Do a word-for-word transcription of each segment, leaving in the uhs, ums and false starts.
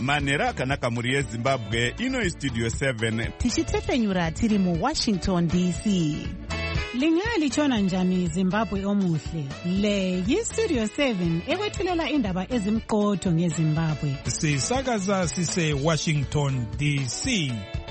manhero akanaka mhuri yezimbabwe. Ino Studio seven tichitefenyura tiri muWashington D C. Lingalitshona njani Zimbabwe omuhle? Le yiStudio seven ekwethulela indaba ezimqotho ngeZimbabwe. Sisakaza sise Washington D C.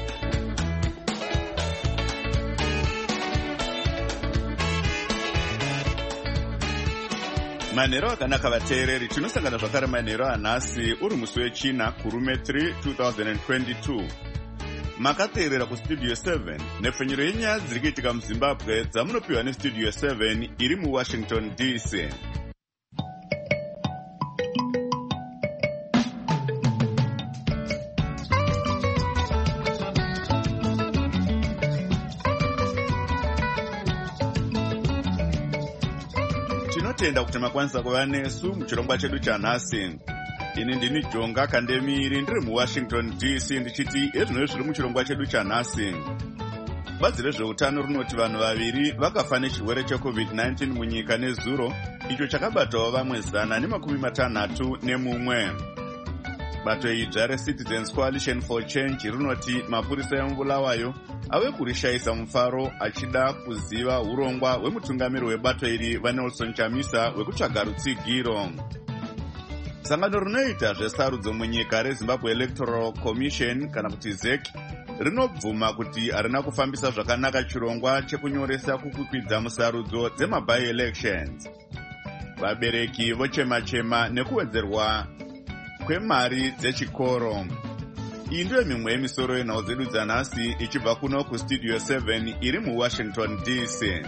manhero akanaka vateereri, tinosangana zvakare manhero anhasi uri musi wechina kurume three two thousand twenty-two. Makateerera kuStudio seven nepfenyuro yenyaya dziri kuitika muZimbabwe dzamunopiwa neStudio seven iri muWashington D C. Tinotenda kuti makwanisa kuva nesu muchirongwa chedu chanhasi. Ini ndini Jonga Kandemiri ndiri muWashington D C ndichiti ezvino zviri muchirongwa chedu chanhasi. Bazi rezveutano rinoti vanhu vaviri vakafa nechirwere checovid nineteen munyika nezuro, icho chakabatawo vamwe zana nemakumi matanhatu nemumwe. Bato idzva reCitizens Coalition for Change rinoti mapurisa emubulawayo ave kurishayisa mufaro achida kuziva urongwa hwemutungamiri webato iri vaNelson Chamisa wekutsvaga rutsigiro. Sangano rinoita zvesarudzo munyika reZimbabwe Electoral Commission kana kuti Z E C rinobvuma kuti harina kufambisa zvakanaka chirongwa chekunyoresa kukwikwidza musarudzo dzema-by-elections. Vabereki vochema-chema nekuwedzerwa kwemari dzechikoro. Iyi ndiyo mimwe yemisoro yenhau dzedu dzanhasi ichibva kuno kuStudio seven iri muWashington D C.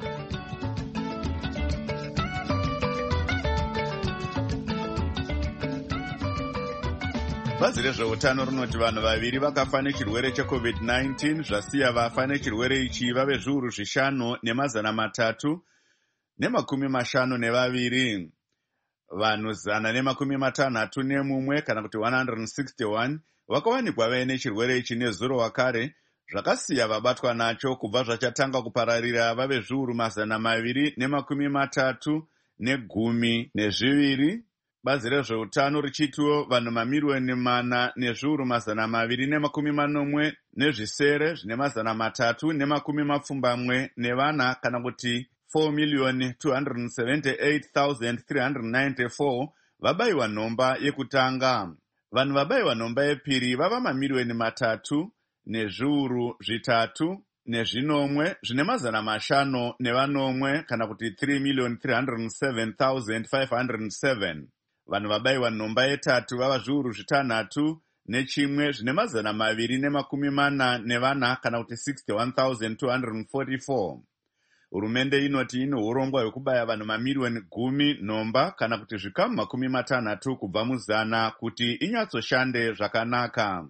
Bazi rezveutano rinoti vanhu vaviri vakafa nechirwere checovid nineteen zvasiya vafa nechirwere ichi vave zviuru zvishanu nemazana matatu nemakumi mashanu nevaviri. Vanhu zana nemakumi matanhatu nemumwe kana kuti one hundred sixty-one vakawanikwa vaine chirwere ichi nezuro wakare, zvakasiya vabatwa nacho kubva zvachatanga kupararira vave zviuru mazana maviri nemakumi matatu negumi nezviviri. Bazi rezveutano richitiwo vanhu mamirioni mana nezviuru mazana maviri nemakumi manomwe nezvisere zvine mazana matatu nemakumi mapfumbamwe nevana kana kuti four million two hundred seventy-eight thousand three hundred ninety-four vabayiwa nhomba yekutanga. Vanhu vabayiwa nhomba yepiri vava mamirioni matatu nezviuru zvitatu nezvinomwe zvine mazana mashanu nevanomwe kana kuti three million three hundred seven thousand five hundred seven. Vanhu vabayiwa nhomba yetatu vava zviuru zvitanhatu nechimwe zvine mazana maviri nemakumi mana nevana kana kuti sixty-one thousand two hundred forty-four. Hurumende inoti ine urongwa hwekubaya vanhu mamirioni gumi nhomba kana kuti zvikamu makumi matanhatu kubva muzana kuti inyatsoshande zvakanaka.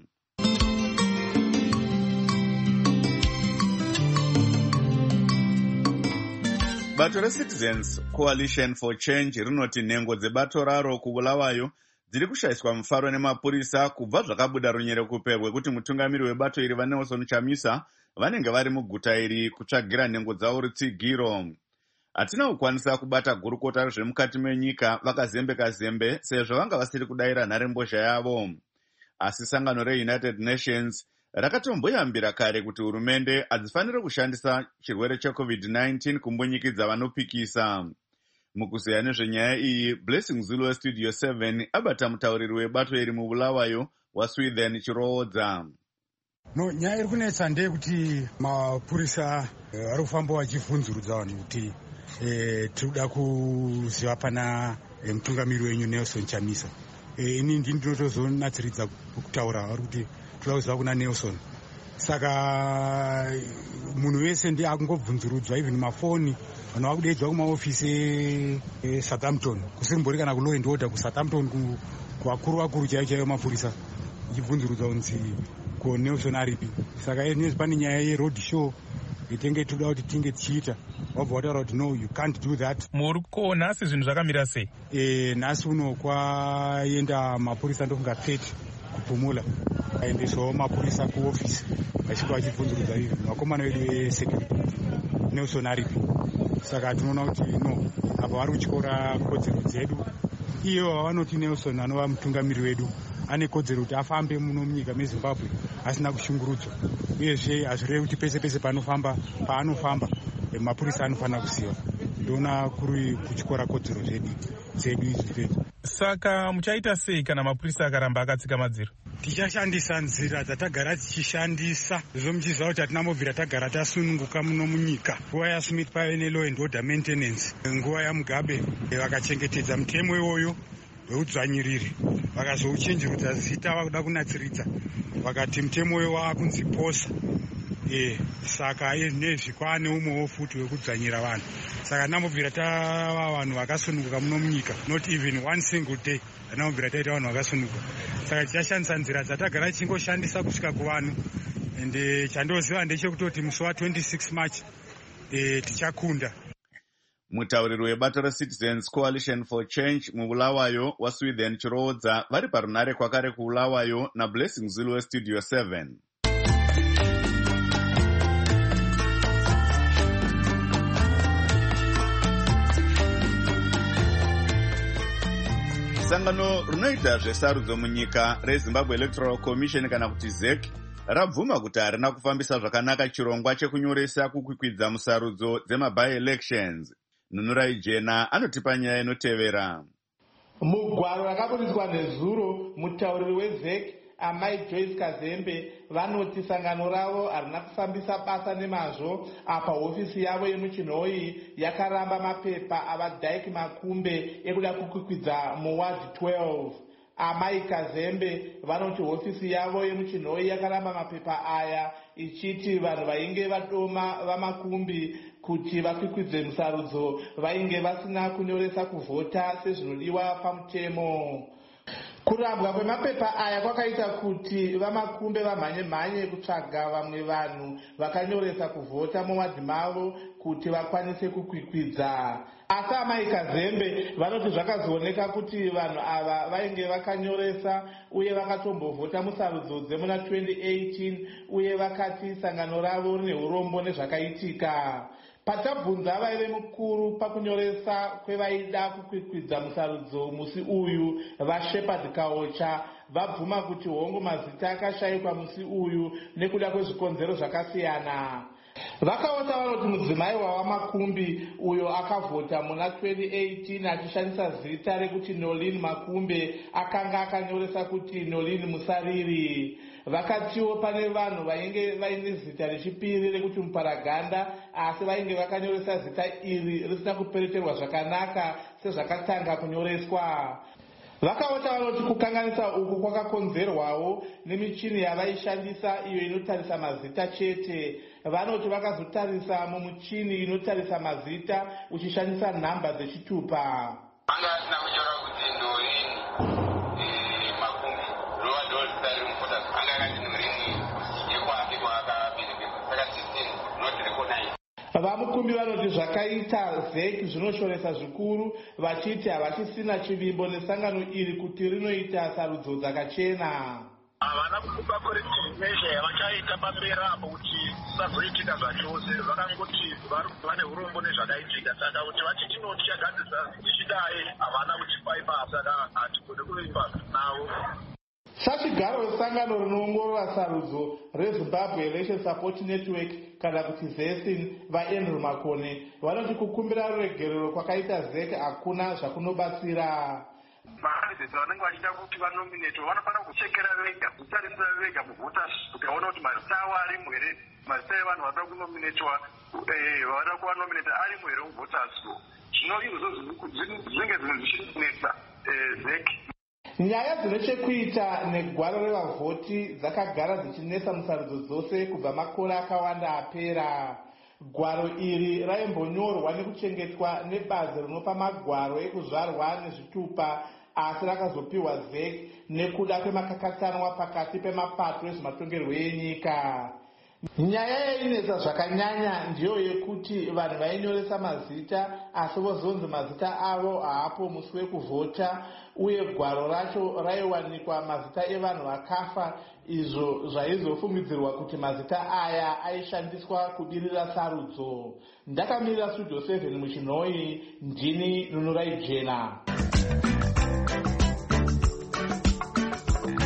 Bato reCitizens Coalition for Change rinoti nhengo dzebato raro kubulawayo dziri kushayiswa mufaro nemapurisa kubva zvakabuda runyerekupe rwekuti mutungamiri webato iri vaNelson Chamisa vanenge vari muguta iri kutsvagira nhengo dzavo rutsigiro. Hatina kukwanisa kubata gurukota rezvemukati menyika vakazembeka zembe sezvo vanga vasiri kudayira nharembozha yavo. Asi sangano reUnited Nations rakatomboyambira kare kuti hurumende hadzifaniri kushandisa chirwere checovid nineteen kumbunyikidza vanopikisa. Mukuzeya nezvenyaya iyi, Blessing Zulu weStudio seven abata mutauriri webato iri mubulawayo waSweden Chiroodza. No, nyaya iri kunetsa ndeyekuti mapurisa ari kufamba vachivhunzurudza vanhu kuti tinoda kuziva pana mutungamiri wenyu Nelson Chamisa. Ini ndinotozonatsiridza kutaura vari kuti toda kuziva kuna Nelson. Saka munhu wese ndiye akungobvunzurudzwa, even mafoni vanhu vakudaidzwa kumaofisi eSouthampton kusimbori kana kulaw and order kuSouthampton kuvakuru vakuru chaivo chaivo mapurisa ichibvunzurudzwa kunzi ko Nelson aripi. Saka inezi pane nyaya yeroad show itenge toda kuti tinge tichiita, wabva wataura kuti no, you can't do that. Muri ko nhasi zvinhu zvakamira sei? Eh, nhasi uno kwaenda mapurisa ndokunga thirty kupumula, aendesawo mapurisa kuofisi vachibva vachibvunzurudza izvi vakomana vedu vesecurity Nelson aripi. Saka tinoona kuti no, apa vari kutyora kodzero dzedu. Iyo vanoti Nelson anova mutungamiri wedu ane kodzero kuti afambe muno munyika mezimbabwe asina kushungurudzwa, uyezve hazvirevi kuti pese pese panofamba paanofamba mapurisa anofanira kuziva. Ndoona kuri kuchikora kodzero zvedu dzedu idzi. Saka muchaita sei kana mapurisa akaramba akatsika madziro? Tichashandisa nzira dzatagara tichishandisa zvomuchiziva kuti hatina mobvira tagara tasununguka muno munyika. Nguva yaSmith pave ne law and order maintenance, nguva yaMugabe vakachengetedza mutemo iwoyo weudzvanyiriri, vakazouchenjerudza zita vakuda kunatsiridza, vakati mutemo uyo waakunzi posa. E, saka nezvi kwane umwewo futi wekudzvanyira vanhu. Saka namobvira tava vanhu vakasununguka muno munyika, not even one single day namobvira taita vanhu vakasununguka. Saka tichashandisa nzira dzatagara tichingoshandisa kusvika kuvanhu, ende chandoziva ndechekutoti musi wa26 March e, tichakunda. Mutauriri webato reCitizens Coalition for Change mubulawayo waSweden Chiroodza vari parunare kwakare kuulawayo naBlessing Zulu weStudio seven. Sangano runoita zvesarudzo munyika reZimbabwe Electoral Commission kana kuti Z E C rabvuma kuti harina kufambisa zvakanaka chirongwa chekunyoresa kukwikwidza musarudzo dzema-by-elections. Nunurai Jena anotipa nyaya inotevera. Mugwaro rakaburiswa nezuro, mutauriri weZ E C Amai Joyce Kazembe vanoti sangano ravo harina kufambisa basa nemazvo apa hofisi yavo yemuchinhoi yakaramba mapepa avaDyke Makumbe ekuda kukwikwidza muward twelve. Amai Kazembe vanoti hofisi yavo yemuchinhoi yakaramba mapepa aya ichiti vanhu vainge vadoma vamakumbi kuti vakwikwidze musarudzo vainge vasina kunyoresa kuvhota sezvinodiwa pamutemo. Kurambwa kwemapepa aya kwakaita kuti vamakumbe vamhanye mhanye kutsvaga vamwe vanhu vakanyoresa kuvhota muwadhi mavo kuti vakwanise kukwikwidza. Asi Amai Kazembe vanoti zvakazooneka kuti vanhu ava vainge vakanyoresa uye vakatombovhota musarudzo dzemuna twenty eighteen uye vakati sangano ravo rine urombo nezvakaitika. Patabvunza vaive mukuru pakunyoresa kwevaida kukwikwidza musarudzo musi uyu vaShepherd Kaocha vabvuma kuti hongu mazita akashayikwa musi uyu nekuda kwezvikonzero zvakasiyana. Vakaota vanoti mudzimai wawamakumbi uyo akavhota muna twenty eighteen achishandisa zita rekuti Nolin Makumbe akanga akanyoresa kuti Nolin Musariri. Vakatiwo pane vanhu vainge vaine zita rechipiri rekuti Muparaganda asi vainge vakanyoresa zita iri risina kupereterwa zvakanaka sezvakatanga kunyoreswa. Vakaota vanoti kukanganisa uku kwakakonzerwawo nemichini yavaishandisa iyo inotarisa mazita chete. Vanoti vakazotarisa mumuchini inotarisa mazita uchishandisa nhamba dzechitupa. Vamukumbi vanoti zvakaita Z E C zvinoshoresa zvikuru vachiti havachisina chivimbo nesangano iri kuti rinoita sarudzo dzakachena. Havana kupa corrective measure yavachaita pambera apo kuti sazoitika zvachose, vakangoti vane urombo nezvakaitika, saka kuti vati tinoti chagadzisa tichidai havana kutipai basa hatigone kuimba navo. Sachigaro wesangano rinoongorora sarudzo reZimbabwe Election Support Network kana kuti ZESIN vaAndrew Makone vanoti kukumbira ruregerero kwakaita Z E C hakuna zvakunobatsira. Makandidates vanenge vachida kuti vanominatwe vanofanira kuchekera vega, kutarisa vega muvhoters ukaona kuti mazita avo arimo here, mazita evanhu vanoda kunominatwa vanoda kuvanominata arimo here muvhoters. Zvino izvozvo zvinenge zvinhu zvichinetsa Z E C. Nyaya dzine chekuita negwaro revavhoti dzakagara dzichinetsa musarudzo dzose kubva makore akawanda apera. Gwaro iri raimbonyorwa nekuchengetwa nebazi rinopa magwaro ekuzvarwa nezvitupa asi rakazopiwa Z E C nekuda kwemakakatsanwa pakati pemapato ezvematongerwo enyika. Nyaya yainetsa zvakanyanya ndiyo yekuti vanhu vainyoresa mazita asi vozonzi mazita avo haapo musi wekuvhota uye gwaro racho raiwanikwa mazita evanhu vakafa, izvo zvaizofungidzirwa kuti mazita aya aishandiswa kubirira sarudzo. Ndakamirira Studio seven muchinhoi, ndini Nunurai Jena.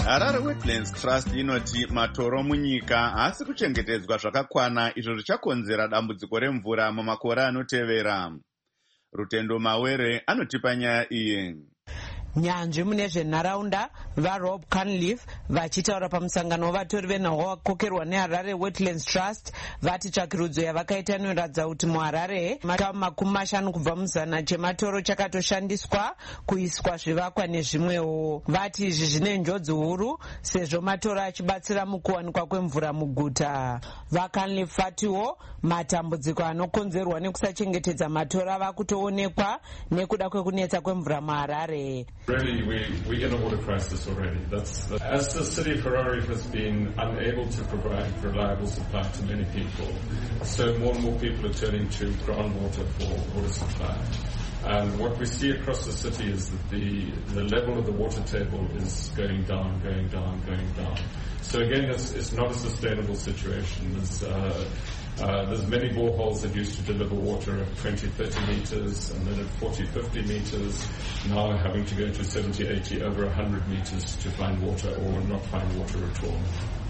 Harare Wetlands Trust inoti matoro munyika haasi kuchengetedzwa zvakakwana, izvo zvichakonzera dambudziko remvura mumakore anotevera. Rutendo Mawere anotipa nyaya iyi. Nyanzvi mune zvenharaunda vaRob Cunliffe vachitaura pamusangano wavatori venhau wakokerwa neHarare Wetlands Trust vati tsvakirudzo yavakaita inoratidza kuti muHarare makamu makumi mashanu kubva muzana chematoro chakatoshandiswa kuiswa zvivakwa nezvimwewo. Vati izvi zvine njodzi huru sezvo matoro achibatsira mukuwanikwa kwemvura muguta. VaCunliffe vatiwo matambudziko anokonzerwa nekusachengetedza matoro ava kutoonekwa nekuda kwekunetsa kwemvura muHarare. Really, we, we're in a water crisis already. That's, that's, as the city of Harare has been unable to provide reliable supply to many people, so more and more people are turning to groundwater for water supply. And what we see across the city is that the, the level of the water table is going down, going down, going down. So again, it's, it's not a sustainable situation. There's, uh, uh, there's many boreholes that used to deliver water at twenty, thirty meters, and then at forty, fifty meters, now having to go to seventy, eighty, over one hundred meters to find water or not find water at all.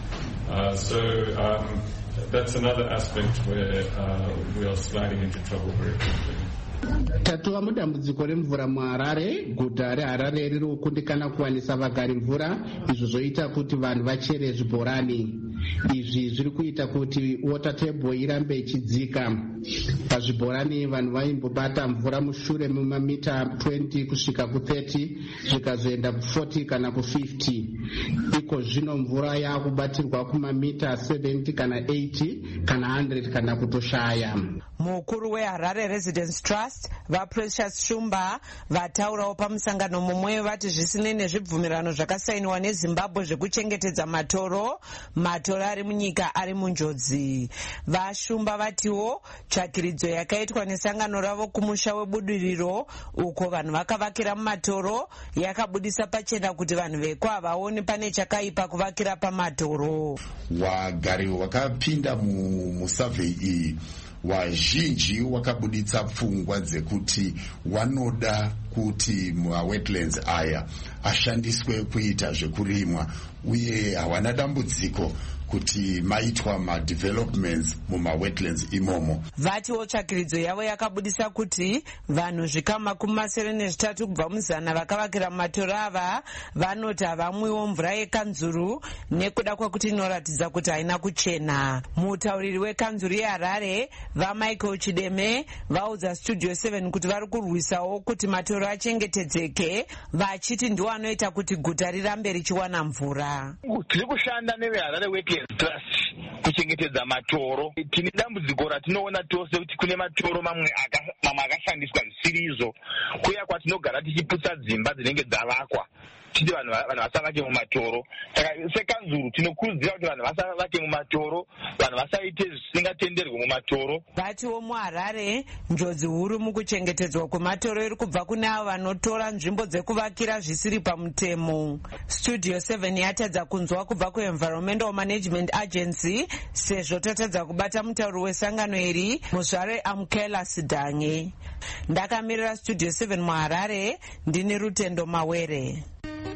Uh, so um, that's another aspect where uh, we are sliding into trouble very quickly. Tatova mudambudziko remvura muHarare. Guta reHarare riri kukundikana kuwanisa vagari mvura, izvo zvoita kuti vanhu vachere zvibhorani. Izvi zviri kuita kuti water table irambe ichidzika. Pazvibhorani vanhu vaimbobata mvura mushure mumamita twenty kusvika ku thirty, zvikazoenda ku forty kana ku fifty. Iko zvino mvura yakubatirwa kumamita seventy kana eighty kana one hundred kana kutoshaya. Mukuru weHarare Residence Trust vaPrecious Shumba vataurawo pamusangano mumwe vati zvisinei nezvibvumirano zvakasainiwa neZimbabwe zvekuchengetedza matoro, matoro ari munyika ari munjodzi. VaShumba vatiwo tsvakiridzo yakaitwa nesangano ravo kumusha webudiriro uko vanhu vakavakira mumatoro yakabudisa pachena kuti vanhu veko havaoni pane chakaipa kuvakira pamatoro. Wagari wakapinda musurvey iyi wazhinji wakabuditsa pfungwa dzekuti wanoda kuti mawetlands aya ashandiswe kuita zvekurimwa, uye hawana dambudziko kuti maitwa madevelopments mumawetlands imomo. Vatiwo tsvakiridzo yavo yakabudisa kuti vanhu zvikamu makumi masere nezvitatu kubva muzana vakavakira matoro ava vanoti havamwiwo mvura yekanzuru nekuda kwekuti inoratidza kuti haina kuchena. Mutauriri wekanzuru yeHarare vaMichael Chideme vaudza Studio seven kuti vari kurwisawo kuti matoro achengetedzeke, vachiti ndiwo anoita kuti guta rirambe richiwana mvura. Tiri kushanda neveHarare Wetlands Trust kuchengetedza matoro. Tine dambudziko ratinoona tose kuti kune matoro mamwe akashandiswa zvisirizo, kuya kwatinogara tichiputsa dzimba dzinenge dzavakwa titi vanhu vasavake mumatoro. Saka sekanzuru tinokurudzira kuti vanhu vasavake mumatoro, vanhu vasaite zvisingatenderwi mumatoro. Vatiwo muHarare njodzi huru mukuchengetedzwa kwematoro iri kubva kune avo vanotora nzvimbo dzekuvakira zvisiri pamutemo. Studio seven yatadza kunzwa kubva kuEnvironmental Management Agency sezvo tatadza kubata mutauri wesangano iri Muzvare Amkela Sidange. Ndakamirira Studio seven muHarare, ndini Rutendo Mawere.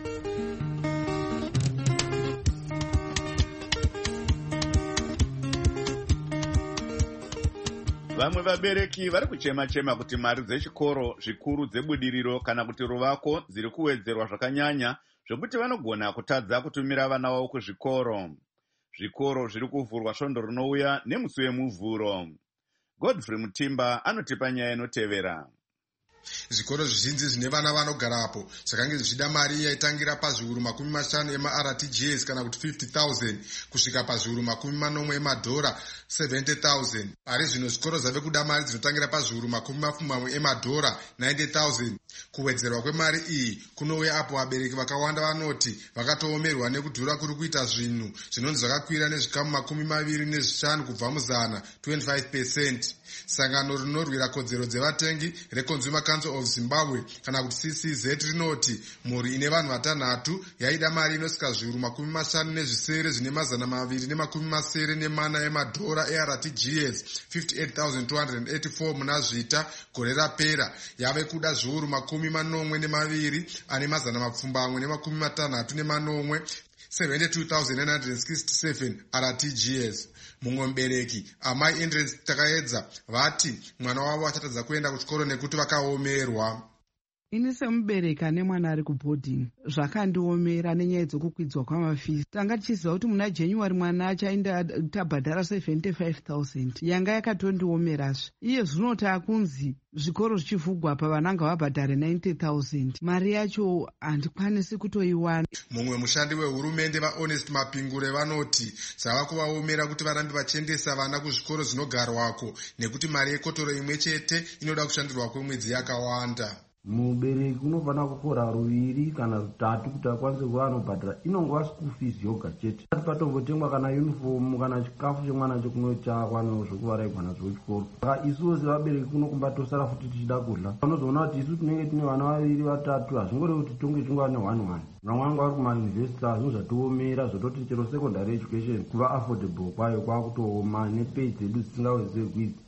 Vamwe vabereki vari kuchema-chema kuti mari dzechikoro zvikuru dzebudiriro kana kuti ruvako dziri kuwedzerwa zvakanyanya zvokuti vanogona kutadza kutumira vana vavo kuzvikoro. Zvikoro zviri kuvhurwa svondo rinouya nemusi wemuvhuro. Godfrey Mutimba anotipa nyaya inotevera. Zvikoro zvizhinji zvine vana vanogarapo zvakange zvichida mari yaitangira pazviuru makumi mashanu ema-R T G S kana kuti fifty thousand kusvika pazviuru makumi manomwe emadhora seventy thousand. Pari zvino zvikoro zvave kuda mari dzinotangira pazviuru makumi mapfumbamwe emadhora ninety thousand. Kuwedzerwa kwemari iyi kunouya apo vabereki vakawanda vanoti vakatoomerwa nekudhura kuri kuita zvinhu zvinonzi zvakakwira nezvikamu makumi maviri nezvishanu kubva muzana twenty-five percent. Sangano rinorwira kodzero dzevatengi reConsumer Council of Zimbabwe kana kuti C C Z rinoti mhuri ine vanhu vatanhatu yaida mari inosvika zviuru makumi mashanu nezvisere zvine mazana maviri nemakumi masere nemana emadhora eR T G S fifty-eight thousand two hundred eighty-four muna zvita gore rapera yave kuda zviuru makumi manomwe nemaviri ane mazana mapfumbamwe nemakumi matanhatu nemanomwe seventy-two thousand nine hundred sixty-seven R T G S. Mumwe mubereki amai Endurance Takaedza vati mwana wavo achatadza kuenda kuchikoro nekuti vakaomerwa. Ini semubereki ane mwana ari kubhodhingi zvakandiomera nenyaya dzokukwidzwa kwamafisi. Tanga tichiziva kuti muna January mwana achaenda tabhadhara seventy-five thousand yanga yakatondiomerazve. Iye zvino takunzi zvikoro zvichivhugwa pa vananga vabhadhare ninety thousand. Mari yacho handikwanisi kutoiwana. Mumwe mushandi wehurumende vaHonest Mapingure vanoti zvava kuvaomera kuti varambe vachiendesa vana kuzvikoro zvinogarwako nekuti mari yekotoro imwe chete inoda kushandirwa kwemwedzi yakawanda. Mubereki unofanira kukora ruviri kana rutatu kuti akwanise kuva anobhadhara inongova school fees yoga chete. Patombotengwa kana uniform kana chikafu chemwana chekunochakwa nezvokuvaraigwa nazvo kuchikoro. Saka isuwo sevabereki kunokumba tosara futi tichida kudla. Unozoona kuti isu tinenge tine vana vaviri vatatu hazvingorevi kuti tonge chingova ne-one one. Vamwe vangu vari kumayunivhesiti zvinhu zvatiomera zvototi chero secondary education kuva affordable kwayo kwakutooma nepei dzedu dzisingawedzerwi idzi.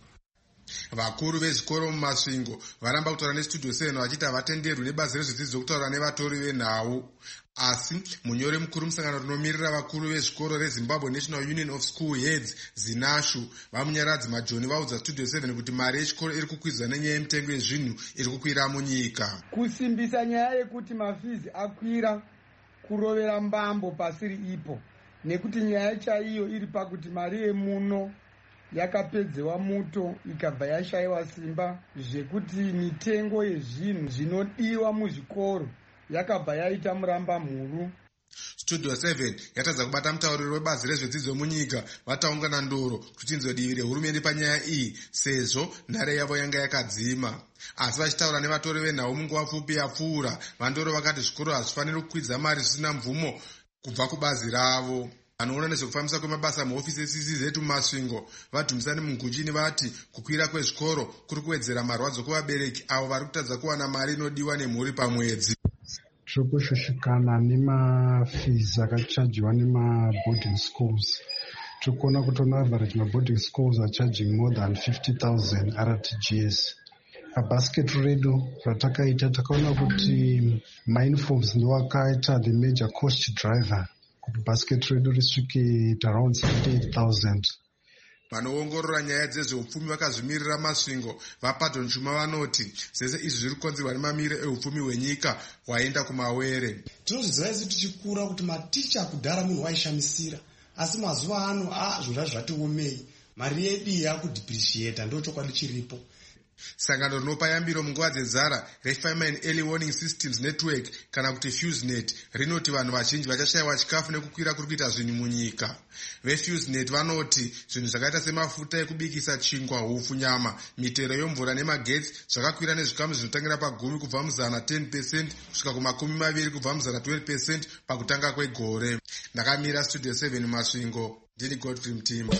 Vakuru vezvikoro mumasvingo varamba kutaura nestudio seven vachiti havatenderwi nebazi rezvidzidzo kutaura nevatori venhau. Asi munyori mukuru musangano rinomirira vakuru vezvikoro reZimbabwe National Union of School Heads ZINASHU vamunyaradzi Majoni vaudza studio seven kuti mari yechikoro iri kukwidzwa nenyaya yemitengo yezvinhu iri kukwira munyika. Kusimbisa nyaya yekuti mafizi akwira kurovera mbambo pasiri ipo nekuti nyaya chaiyo iri pakuti mari yemuno yakapedzewa muto ikabva yashayiwa simba zvekuti mitengo yezvinhu zvinodiwa muzvikoro yakabva yaita muramba mhuru. Studio seven yatadza kubata mutauriri webazi rezvedzidzo munyika vataungana ndoro kuti inzodivi rehurumende panyaya iyi sezvo nhare yavo yanga yakadzima. Asi vachitaura nevatori venhau munguva pfupi yapfuura vandoro vakati zvikoro hazvifaniri kukwidza mari zvisina mvumo kubva kubazi ravo. Vanoona nezvekufambisa kwemabasa muhofisi eC C Z mumasvingo vadhumisani munguchini vati kukwira kwezvikoro kuri kuwedzera marwadzo kuvabereki avo vari kutadza kuwana mari inodiwa nemhuri pamwedzi. Tiri kushushikana nemafizi akachajiwa nemaboarding schools. Tiri kuona kuti on average maboarding schools are charging more than fifty thousand R T G S. Pabasket redu ratakaita takaona kuti mauniforms ndowakaita the major cost driver. Basket redu risvike around seventy-eight thousand. Vanoongorora nyaya dzezveupfumi vakazvimirira masvingo vaPadon Chuma vanoti zvese izvi zviri kukonzerwa nemamiriro eupfumi hwenyika hwaenda kumawere. Tinozviziva isu tichikura kuti maticha kudhara munhu waishamisira asi mazuva ano a zvinhu zvatiomei mari yedu yakudhipriciata ndo chokwadi chiripo. Sangano rinopa yambiro munguva dzenzara reFirmine Early Warning Systems Network kana kuti FuseNet rinoti vanhu vazhinji vachashayiwa chikafu nekukwira kuri kuita zvinhu munyika. VeFuseNet vanoti zvinhu zvakaita semafuta ekubikisa chingwa, hupfu, nyama, mitero yomvura nemagetsi zvakakwira nezvikamu zvinotangira pagumi kubva muzana ten percent kusvika kumakumi maviri kubva muzana twenty percent pakutanga kwegore. Ndakamira Studio seven Masvingo, ndini Godfrey Mtima.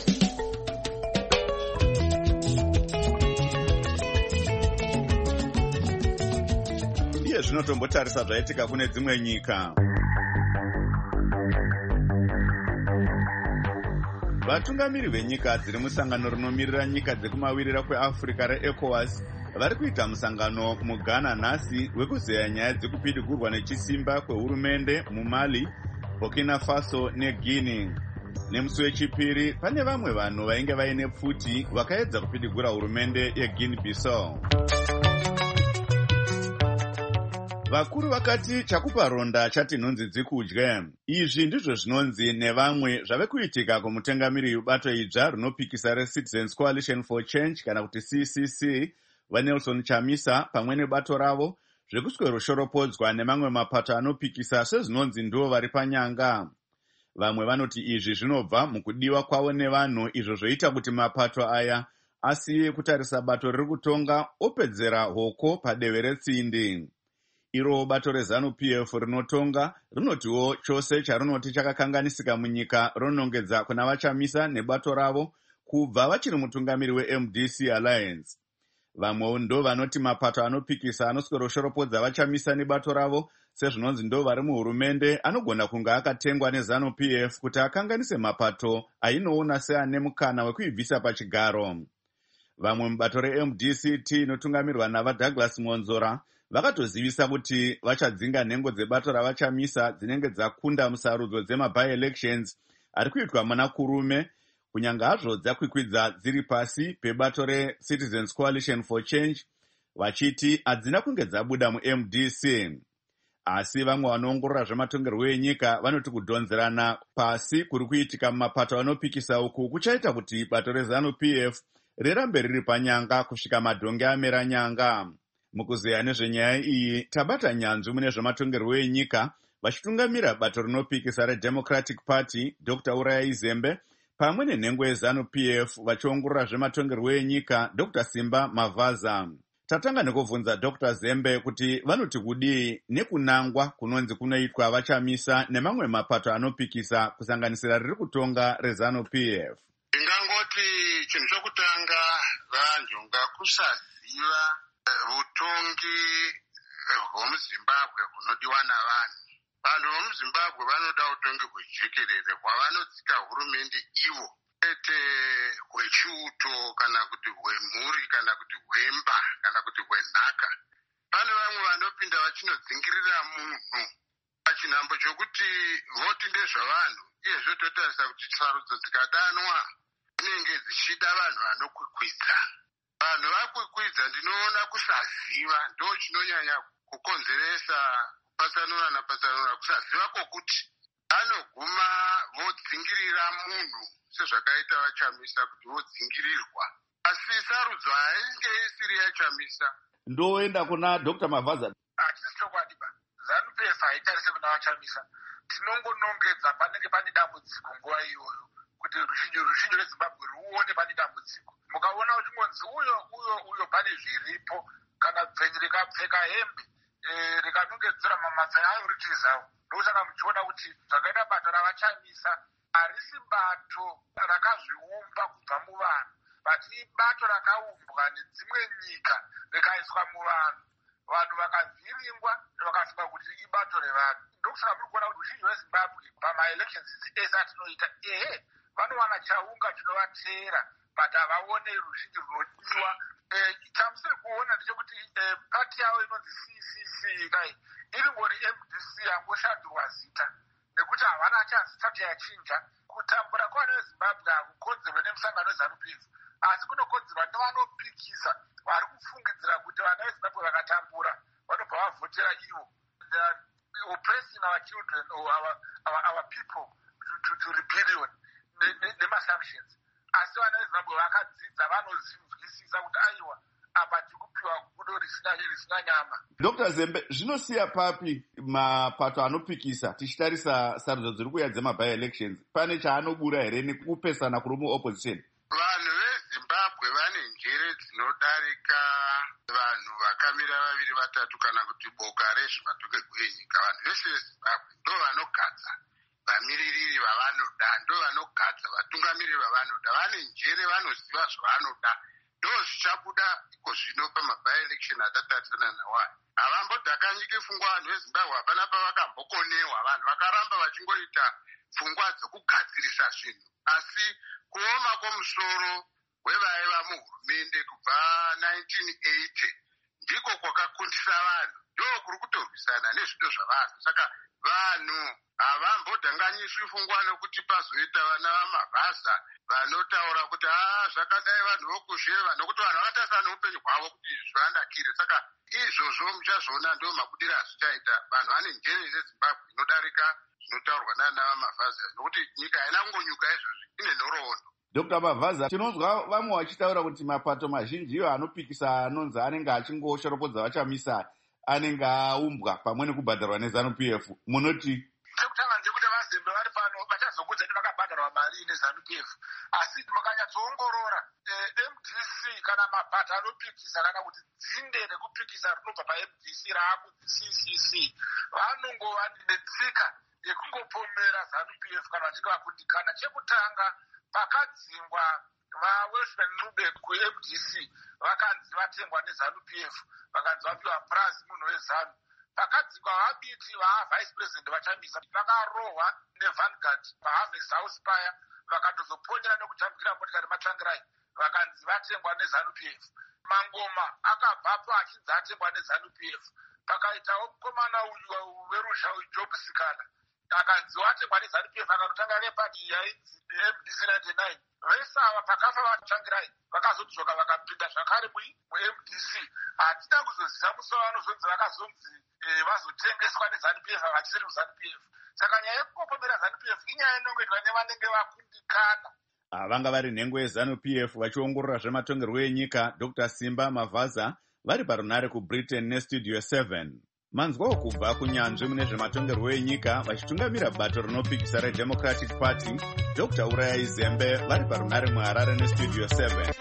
Zvinotombotarisa zvaitika kune dzimwe nyika. Vatungamiri venyika dziri musangano rinomirira nyika dzekumawirira kweAfrica reECOWAS vari kuita musangano muGhana nhasi wekuzeya nyaya dzekupidigurwa nechisimba kwehurumende muMali, Burkina Faso neGuinea. Nemusi wechipiri pane vamwe vanhu vainge vaine pfuti vakaedza kupidigura hurumende yeGuinea Bissau. Vakuru vakati chakupa ronda chati nhunzi dzikudye. Izvi ndizvo zvinonzi nevamwe zvave kuitika kumutengamiri webato idzva rinopikisa reCitizens Coalition for Change kana kuti C C C vaNelson Chamisa pamwe nebato ravo zvekusweroshoropodzwa nemamwe mapato anopikisa sezvinonzi ndivo vari panyanga. Vamwe vanoti izvi zvinobva mukudiwa kwavo nevanhu izvo zvoita kuti mapato aya asiye kutarisa bato riri kutonga opedzera hoko padehwe retsindi. Iro bato reZANU-P F rinotonga rinotiwo chose charinoti chakakanganisika munyika ronongedza kuna vaChamisa nebato ravo kubva vachiri mutungamiri weM D C Alliance. Vamwewo ndo vanoti mapato anopikisa anosweroshoropodzwa vaChamisa nebato ravo sezvinonzi ndo vari muhurumende anogona kunge akatengwa neZANU-P F kuti akanganise mapato ainoona seane mukana wekuibvisa pachigaro. Vamwe mubato reM D C T inotungamirwa navaDouglas Monzora vakatozivisa kuti vachadzinga nhengo dzebato ravachamisa dzinenge dzakunda musarudzo dzema-by-elections ari kuitwa muna kurume, kunyange hazvo dzakwikwidza dziri pasi pebato reCitizens Coalition for Change, vachiti hadzina kunge dzabuda mu-M D C. Asi vamwe vanoongorora zvematongerwo enyika vanoti kudhonzerana pasi kuri kuitika mumapato anopikisa uku kuchaita kuti bato reZANU-P F rirambe riri panyanga kusvika madhonge amera nyanga. Mukuzeya nezvenyaya iyi tabata nyanzvi mune zvematongerwo enyika vachitungamira bato rinopikisa reDemocratic Party Doctor Uraya Izembe pamwe nenhengo yeZANU-P F vachiongorora zvematongerwo enyika Doctor Simba Mavaza. Tatanga nekubvunza Doctor Zembe kuti vanoti kudii nekunangwa kunonzi kunoitwa vachamisa nemamwe mapato anopikisa kusanganisira riri kutonga reZANU-P F. Ndingangoti chinhu chokutanga vanhu ngakusaziva utongi hwemuZimbabwe hunodiwa navanhu. Vanhu vomuZimbabwe vanoda utongi hwejekerere hwavanodzika hurumende ivo, kwete hwechiuto kana kuti hwemhuri kana kuti hwemba kana kuti hwenhaka. Pane vamwe vanopinda vachinodzingirira munhu pachinhambo chokuti voti ndezvavanhu, iyezvo totarisa kuti sarudzo dzikadanwa dzinenge dzichida vanhu vanokwikwidza. Vanhu vakwikwidza ndinoona kusaziva ndo chinonyanya kukonzeresa kupatsanura napatsanura, kusaziva kwokuti anoguma vodzingirira munhu sezvakaita vachamisa kuti vodzingirirwa, asi sarudzo hainge isiri yachamisa. Ndoenda kuna Doctor Mavaza. Hatisi chokwadi ba, ZANU-P F haitarise kuna vachamisa. Tinongonongedza panenge pane dambudziko nguva iyoyo kuti rushinji rushinji rweZimbabwe ruone pane dambudziko. Mukaona kuti ngonzi uyo uyo uyo pane zviripo, kana bvenyi rikapfeka hembe e, rikanongedzera mamatsa ayo ritizawo, ndokusaka muchiona kuti zvakaita bato ravachamisa harisi bato rakazviumba kubva muvanhu, but ibato rakaumbwa nedzimwe nyika rikaiswa muvanhu, vanhu vakavhiringwa vakafunga kuti ibato revanhu. Ndokusaka muri kuona kuti rushinji rweZimbabwe pama-elections ese atinoita, ehe vanowana chaunga chinovateera but havaone rushinji runodiwa. Chamusiri kuona ndechekuti pati yavo inonzi C C C dai iri ngori M D C yangoshandurwa zita, nekuti havana chazita chayachinja. Kutambura kwavana veZimbabwe hakukonzerwa nemusangano weZANU-P F, asi kunokonzerwa nevanopikisa vari kufungidzira kuti vana veZimbabwe vakatambura vanobva vavhotera ivo. They are oppressing our children or our, our, our people to, to, to rebellion nemassanctions. Asi vana veZimbabwe vakadzidza vanozvinzwisisa kuti aiwa apa tikupiwa gudo risina risina nyama. Doctor Zembe, zvinosiya papi mapato anopikisa tichitarisa sarudzo dziri kuuya dzema-by-elections? Pane chaanobura here nekupesana kuri muopposition? Vanhu veZimbabwe vane njere dzinodarika vanhu vakamira vaviri vatatu kana kuti boka rezvematongerwo enyika. Vanhu vese veZimbabwe ndo vanogadza vamiririri vavanoda, ndo vanogadza vatungamiriri vavanoda. Vane njere, vanoziva zvavanoda. Ndo zvichabuda iko zvino pama-by-election atatarisana nawo. Havambodhakanyike pfungwa vanhu veZimbabwe, hapana pavakambokonewa. Vanhu vakaramba vachingoita pfungwa dzokugadzirisa zvinhu, asi kuoma kwomusoro wevaiva muhurumende kubva nineteen eighty ndiko kwakakundisa vanhu, ndo kuri kutorwisana nezvido zvavanhu. Saka vanhu havambodhanganyiswi pfungwa nokuti pazoita vana vamabhaza vanotaura kuti haa zvakadai vanhu vokuzveva, nokuti vanhu vakatarisa neupenyu hwavo kuti zvanakire. Saka izvozvo muchazvoona ndo mabudiro azvichaita. Vanhu vane njere yeZimbabwe inodarika zvinotaurwa nana vamabhaza, nokuti nyika haina kungonyuka izvozvi, ine nhoroondo. Doctor Mavaza, tinonzwa vamwe vachitaura kuti mapato mazhinji iwo anopikisa anonzi anenge achingoshoropodza vachamisa anenge aumbwa pamwe nekubhadharwa neZANU-P F. Munoti? Chekutanga ndekuti vaZembe vari pano vachazokudza kuti vakabhadharwa mari neZANU-P F, asi mukanyatsoongorora M D C kana mapato anopikisa kana kuti dzinde rekupikisa rinobva pa-M D C raakunzi C C C vanongova netsika yekungopomera ZANU-P F kana vachinge vakundikana. Chekutanga pakadzingwa vaWelshman Ncube ku-M D C vakanzi vatengwa neZANU-P F, vakanzi vapiwa prazi munhu weZANU. Pakadzingwa vabiti vavice president vachamisa vakarohwa neVanguard paHarvest House paya, vakatozoponyera nekujambukira motikari matangirai. vakanzi vatengwa nezanu p f. Mangoma akabvapo achinzi atengwa nezanu p f. Pakaitawo mukomana uyu werusha uJob Sikana akanzi watengwa nezanu p f akanotanga nepati yainzi M D C ninety-nine. Vese ava pakafa vatangirai vakazodzoka vakapinda zvakare mu-M D C. Hatina kuzoziva musoro vanozonzi vakazonzi vazotengeswa nezanu p f vachisiri kuzanu p f. Saka nyaya yekupopomera zanu p f inyaya inongoitwa nevanenge vakundikana. Vanga vari nhengo yezanu p f vachiongorora zvematongerwo enyika Dr Simba Mavaza vari parunare kuBritain neStudio seven. Manzwawo kubva kunyanzvi mune zvematongerwo enyika vachitungamira bato rinopikisa reDemocratic Party Dr Urayai Zembe vari parunare muHarare neStudio seven.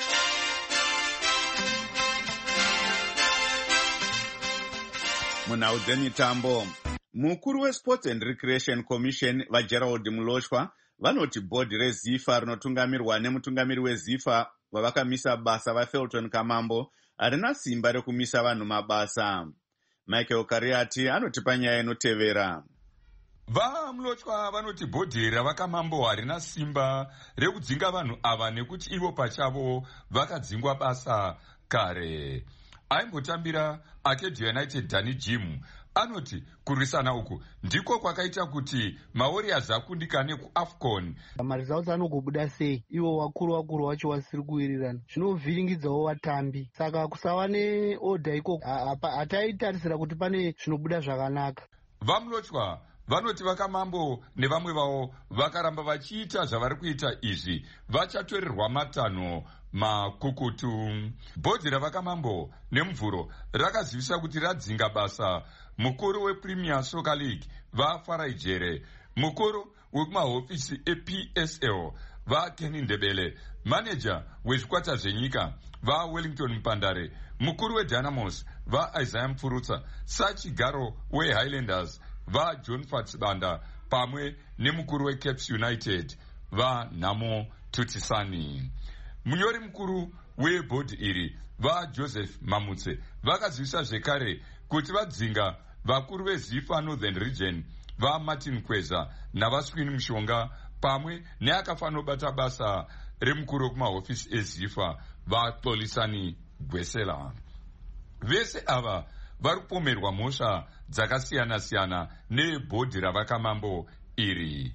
Munhau dzemitambo, mukuru weSports and Recreation Commission vaGerald Muloshwa vanoti bhodhi reZIFA rinotungamirwa nemutungamiri weZIFA vavakamisa basa vaFelton Kamambo harina simba rekumisa vanhu mabasa. Michael Kariati anotipa nyaya inotevera. VaMuloshwa vanoti bhodhi ravakamambo harina simba rekudzinga vanhu ava nekuti ivo pachavo vakadzingwa basa kare. Aimbotambira Acadia United Danny Jim anoti kurwisana uku ndiko kwakaita kuti maWarriors akundikane kuAFCON. Maresults anogobuda sei ivo wakuru wakuru wacho wasiri kuwirirana zvinovhiringidzawo vatambi, saka kusava neorder iko hataitarisira kuti pane zvinobuda zvakanaka. VaMuloshwa vanoti vakamambo nevamwe vavo vakaramba vachiita zvavari kuita izvi vachatorerwa matanho makukutu. Bhodhi ravakamambo nemvuro rakazivisa kuti radzinga basa mukuru wePremier Soccer League vaFarai Jere, mukuru wekumahofisi eP S L vaKenny Ndebele, manager wezvikwata zvenyika vaWellington Mpandare, mukuru weDynamos vaIsaiah Mfurutsa, sachigaro weHighlanders vaJohn Fatsibanda pamwe nemukuru weCaps United vaNhamo Tutisani. Munyori mukuru webhodhi iri vaJoseph Mamutse vakazivisa zvekare kuti vadzinga vakuru veZIFA Northern Region vaMartin Kweza navaSwin Mushonga pamwe neakafanobata basa remukuru wekumahofisi eZIFA vaXolisani Gwesela. Vese ava vari kupomerwa mhosva dzakasiyana-siyana nebhodhi ravakamambo iri.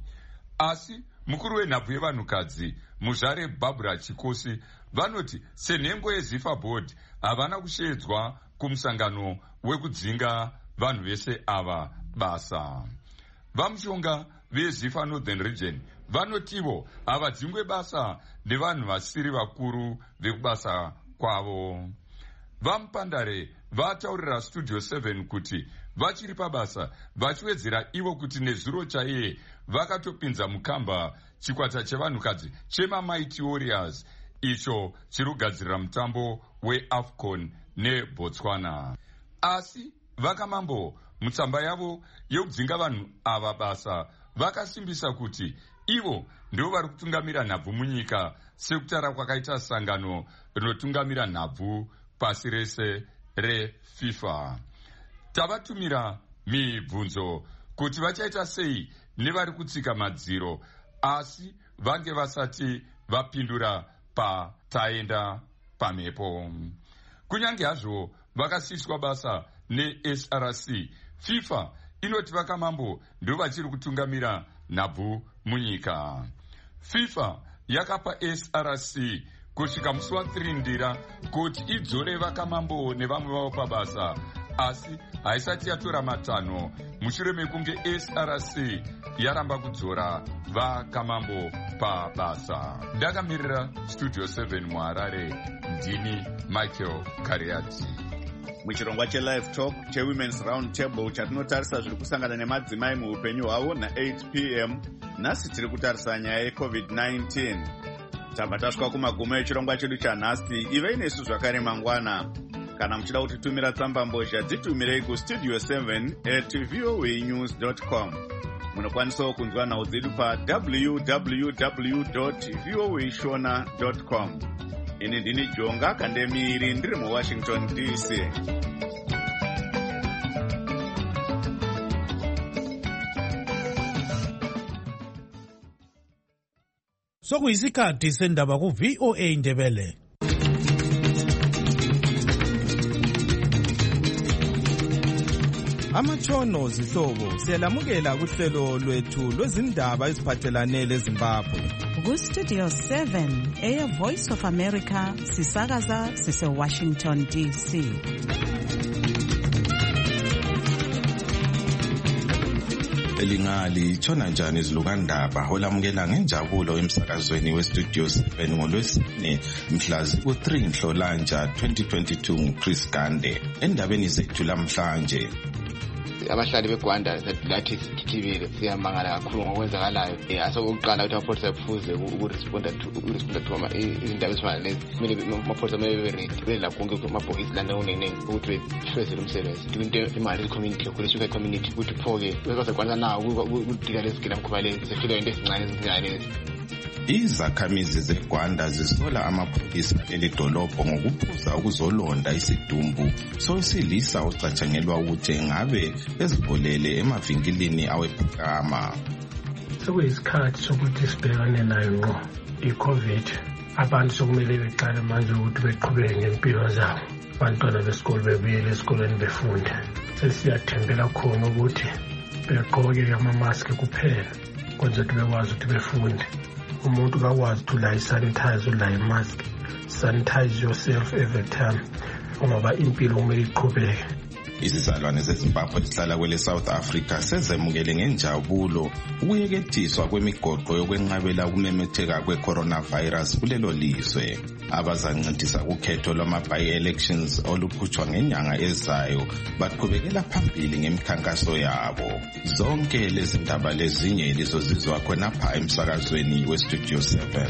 Asi mukuru wenhabvu yevanhukadzi muzvare Barbara Chikosi vanoti senhengo yeZIFA board havana kushedzwa kumusangano wekudzinga vanhu vese ava basa. VaMushonga veZIFA Northern Region vanotivo havadzingwe basa nevanhu vasiri vakuru vekubasa kwavo. VaMupandare vataurira Studio seven kuti vachiri pabasa vachiwedzera ivo kuti nezuro chaiye vakatopinza mukamba chikwata chevanhukadzi chemaMighty Warriors icho chiri kugadzirira mutambo weAFCON neBotswana. Asi vakamambo mutsamba yavo yekudzinga vanhu ava basa vakasimbisa kuti ivo ndivo vari kutungamira nhabvu munyika sekutara kwakaita sangano rinotungamira nhabvu pasi rese reFIFA. Tavatumira mibvunzo kuti vachaita sei nevari kutsika madziro asi vange vasati vapindura pataenda pamhepo. Kunyange hazvo vakasiswa basa neS R C, FIFA inoti vakamambo ndivo vachiri kutungamira nhabvu munyika. FIFA yakapa S R C kusvika musi wathiri ndira kuti idzore vakamambo nevamwe vavo pabasa, asi haisati yatora matanho mushure mekunge S R C yaramba kudzora vakamambo pabasa. Ndakamirira Studio seven muHarare, ndini Michael Kariati. Muchirongwa cheLive Talk cheWomen's Round Table chatinotarisa zviri kusangana nemadzimai muupenyu hwavo na-eight p m nhasi tiri kutarisa nyaya yeCovid nineteen. Tabva tasvika kumagumo echirongwa chedu chanhasi. Ivei nesu zvakare mangwana. Kana muchida kutitumira tsamba mbozha dzitumirei kustudio seven at voanews dot com. Munokwanisawo kunzwa nhau dzedu pa w w w dot voa shona dot com. Ini ndini Jonga Kandemiri ndiri muWashington D C. sokuyisikhathi sendaba ku-V O A Ndebele. Amatshono zihlobo siyalamukela kuhlelo lwethu lwezindaba eziphathelane leZimbabwe. Ku-Studio seven, Air Voice of America, sisakaza sise-Washington D C. Elingali tshona njani izilukandaba olamukela ngenjabulo emsakazweni we-Studio seven ngolwesine mhla ziku-three Nhlolanja twenty twenty-two nguChris Gande. Endabeni zethu lamhlanje, abahlali beGwanda lathi sithithibele siyamangala kakhulu ngokwenzakalayo. Asokuqala ukuthi amapholisa kufuze ukuresponda uresponda to izindaba ezifana lezi. Kumele amapholisa mebe ready bela konke amabhokisi lana unenenge ukuthi befeze umsebenzi. Into imali community lokuthi community ukuthi phoke bezakwenza nawo ukudika lesigila mkhubalezi sefika into ezincane ezincane. Izakhamizi zeGwanda zisola amapholisa elidolobho ngokuphuza ukuzolonda isidumbu sowesilisa ocatshangelwa ukuthi ngabe ezibolele emavinkilini awephakama. Sekuyisikhathi sokuthi sibhekane nayo ngqo i-COVID. Abantu sokumele beqale manje ukuthi beqhubeke ngempilo zabo. Abantwana besikole bebuyele esikoleni befunde. Sesiyathembela khona ukuthi begqoke ama-mask kuphela kwenze ukuthi bekwazi ukuthi befunde. Umuntu bakwazi ukuthi la sanitize ula imask, sanitize yourself every time ngoba impilo kumele iqhubeke. Izizalwane zeZimbabwe ezihlala kwele South Africa sezemukele ngenjabulo ukuyeketiswa kwemigoqo yokwenqabela ukumemetheka kwe-coronavirus kulelo lizwe. Abazancedisa kukhetho lwama-by-elections olukhutshwa ngenyanga ezayo baqhubekela phambili ngemikhankaso yabo. Zonke lezi ndaba lezinye lizozizwa khonapha emsakazweni we-Studio seven.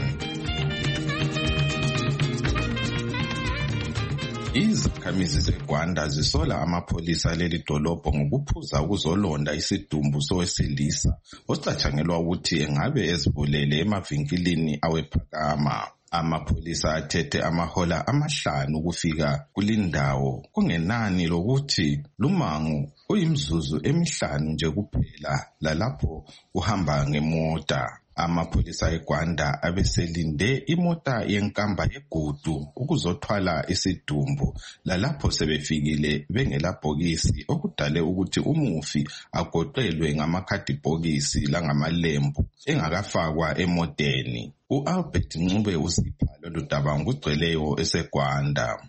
Izakhamizi zeGwanda zisola amapholisa leli dolobho ngokuphuza ukuzolonda isidumbu sowesilisa ocatshangelwa ukuthi engabe ezibulele emavinkilini awephakama. Amapholisa athethe amahola amahlanu ukufika kulindawo kungenani lokuthi lumango uyimzuzu emihlanu nje kuphela lalapho uhamba ngemota. Amapholisa eGwanda abeselinde imota yenkamba yegudu ukuzothwala isidumbu lalapho sebefikile bengelabhokisi okudale ukuthi umufi agoqelwe ngamakhadibhokisi langamalembu engakafakwa emoteni. U-Albert Ncube usipha lolu daba ngokugcweleyo eseGwanda.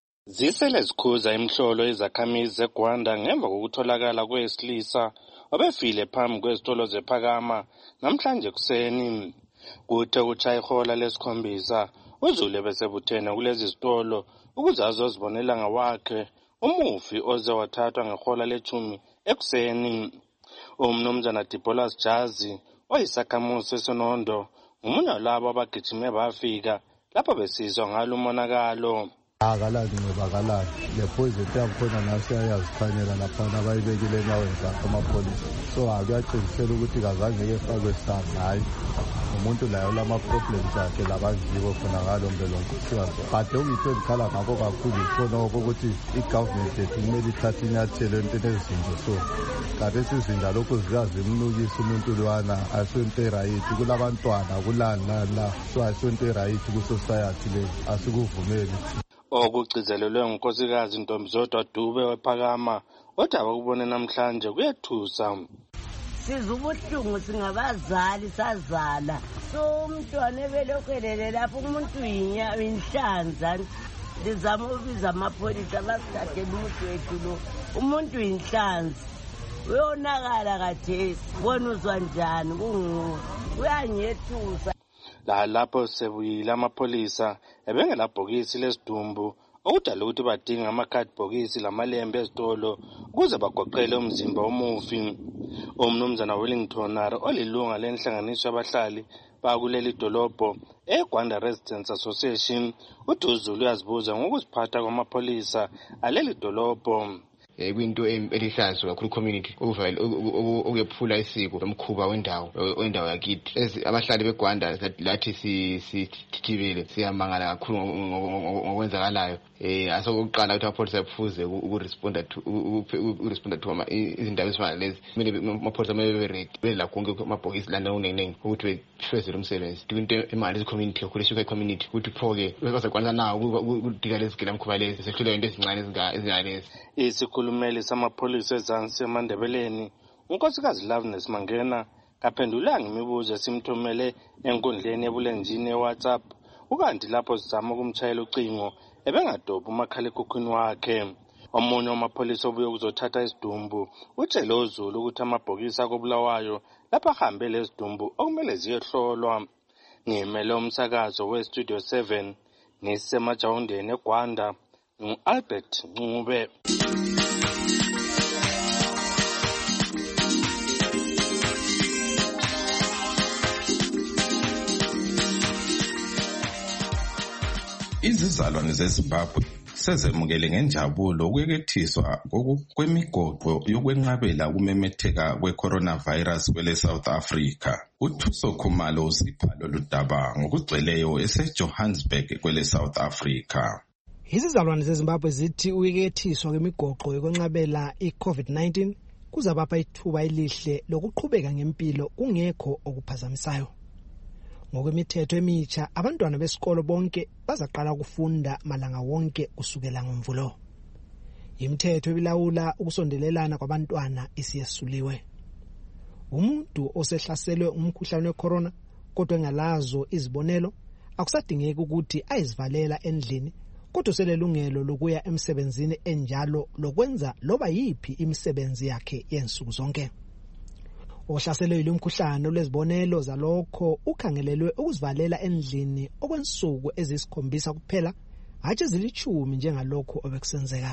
Zisele zikhuza imhlolo izakhamizi zeGwanda ngemva kokutholakala kwesilisa obefile phambi kwezitolo zephakama namhlanje kuseni. Kuthe kutsha ihola lesikhombisa uZulu besebuthene kulezi zitolo ukuze azozibonela ngawakhe umufi oze wathathwa ngehola lechumi ekuseni. Umnumzana Dipolas Jazi oyisakhamuzi seSonondo umunye walabo abagijime bafika lapho besizwa ngalo umonakalo. Akalani ngebakalani le poison yakhona nasi ayazikhanyela laphana abayibekile enyaweni zakhe amapholisa. So akuyaqinisela ukuthi kazange kefakwe sandla. Hayi umuntu layo lama-problems akhe labanziwo khona ngalo mbelonkusikazi. But okuyinto ezikhala ngakho kakhulu khona ukuthi i-government yethu kumele ithathe inyathelo entweni ezinje. So kanti esizinda lokhu ziyazimnukisa umuntu lwana asonto erayithi kulabantwana kulani la. So asonto erayithi ku-society le asikuvumeli. Okugcizelelwe ngunkosikazi Ntombizodwa Dube wephakama odaba kubone namhlanje kuyethusa. Sizwa ubuhlungu singabazali sazala. So umntwana ebelokhelele lapho umuntu yinhlanza. Ndizama ukubiza amapholisa basithathele umuntu wethu lo. Umuntu yinhlanzi. Uyonakala kathesi. Bona uzwa njani kunguwe. Uyanyethusa. La lapho sebuyile amapholisa ebengelabhokisi lesidumbu okudala ukuthi badinga amakhadibhokisi lamalembe ezitolo ukuze bagoqele umzimba womufi. Umnumzana Wellington Naro olilunga lenhlanganiso yabahlali bakuleli dolobho eGwanda Residents Association uthi uZulu uyazibuza ngokuziphatha kwamapholisa aleli dolobho. kwinto elihlazo kakhulu community ukuyephula isiko lomkhuba wendawo wendawo yakithi. Abahlali beGwanda lathi sithithibele siyamangala kakhulu ngokwenzakalayo. Eh asokuqala ukuthi amapholisa ephuze ukuresponda to ukuresponda to izindaba ezifana lezi. Kumele amapholisa mebe ready bela konke amabhokisi lana unenenge ukuthi befeze umsebenzi. Into emali community kakhulu ishuka community ukuthi phoke bazakwanza nawo ukudika lezi gila mkhuba lezi sehlule into ezincane ezingalezi. Isikhulumeli samapholisa eZansi eMandebeleni unkosikazi Loveness Mangena kaphendula ngemibuzo esimthumele enkundleni ebulenjini eWhatsApp ukanti lapho sizama ukumtshayela ucingo ebengadobha umakhalekhukhwini wakhe. Omunye wamapholisa obuye ukuzothatha isidumbu utshele uZulu ukuthi amabhokisi akobulawayo lapha ahambe lezidumbu okumele ziyehlolwa. Ngimele umsakazo weStudio seven ngisemajawundeni eGwanda ngu-Albert Ncube. Izizalwane zeZimbabwe sezemukele ngenjabulo ukuyekethiswa kwemigoqo yokwenqabela ukumemetheka kwe-coronavirus kwele South Africa. uThuso Khumalo usipha lolu daba ngokugcweleyo eseJohannesburg kwele South Africa. Izizalwane zeZimbabwe zithi ukuyekethiswa kwemigoqo yokwenqabela i-COVID nineteen kuzabapha ithuba elihle lokuqhubeka ngempilo kungekho okuphazamisayo. Ngokwemithetho emitsha abantwana besikolo bonke bazaqala ukufunda malanga wonke kusukela ngoMvulo. Imithetho ebilawula ukusondelelana kwabantwana isiyesuliwe. Umuntu osehlaselwe umkhuhlane wecorona kodwa engalazo izibonelo akusadingeki ukuthi ayizivalela endlini kodwa selelungelo lokuya emsebenzini enjalo lokwenza loba yipi imisebenzi yakhe yensuku zonke. Ohlaselwe yilomkhuhlane olezibonelo zalokho ukhangelelwe ukuzivalela endlini okwensuku ezisikhombisa kuphela hathe zilithumi njengalokho obekusenzeka.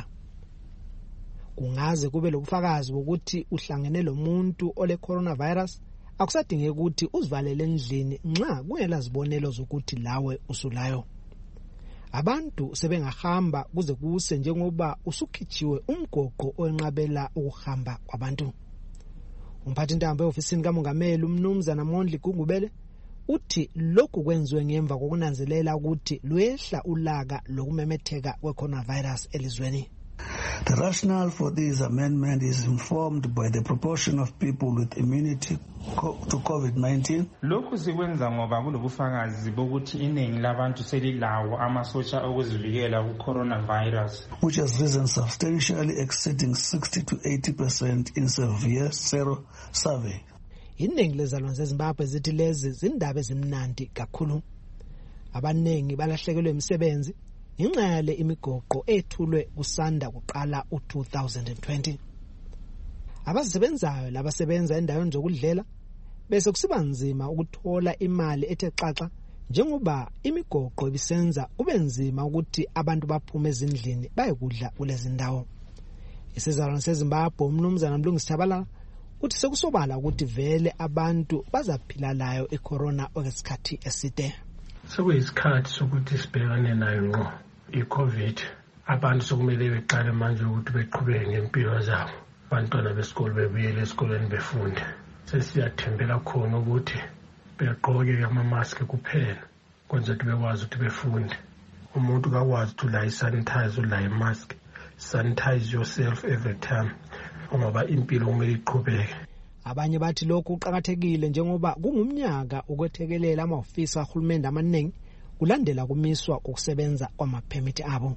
Kungaze kube lokufakazi ukuthi uhlangene lomuntu ole coronavirus akusadingeki ukuthi uzivalele endlini nxa kungela zibonelo zokuthi lawe usulayo. Abantu sebengahamba kuze kuse njengoba usukhitshiwe umgoqo owenqabela ukuhamba kwabantu. Umphathintambo eofisini kaMongameli uMnumzana Mondli Gungubele uthi lokhu kwenziwe ngemva kokunanzelela ukuthi lwehla ulaka lokumemetheka kwe-coronavirus elizweni. The rationale for this amendment is informed by the proportion of people with immunity to COVID nineteen. Lokhu sikwenza ngoba kulobufakazi bokuthi iningi labantu selilawo amasosha okuzivikela ku-coronavirus, which has risen substantially, exceeding sixty to eighty percent in severe sero survey. Iningi lezalwane zeZimbabwe zithi lezi zindaba ezimnandi kakhulu. Abaningi balahlekelwe imisebenzi inqale imigoqo ethulwe kusanda kuqala u-two thousand twenty. Abasebenzayo labasebenza endaweni zokudlela bese kusiba nzima ukuthola imali ethe xaxa njengoba imigoqo ibisenza kube nzima ukuthi abantu baphume ezindlini bayekudla kulezi ndawo. Isizalwane seZimbabwe uMnumzana Mlungisi Thabala uthi sekusobala ukuthi vele abantu bazaphila layo icorona okwesikhathi eside. Sekuyisikhathi sokuthi sibhekane nayo ngqo i-COVID. Abantu sokumele beqale manje ukuthi beqhubeke ngempilo zabo. Abantwana besikole bebuyele esikoleni befunde. Sesiyathembela khona ukuthi begqoke ama-mask kuphela kwenza ukuthi bekwazi ukuthi befunde. Umuntu kakwazi ukuthi ula i-sanitize ula i-mask. Sanitize yourself every time ngoba impilo kumele iqhubeke. Abanye bathi lokhu uqhakathekile njengoba kungumnyaka ukwethekelela ama-ofisi kahulumende amaningi kulandela kumiswa ukusebenza kwamaphemithi abo.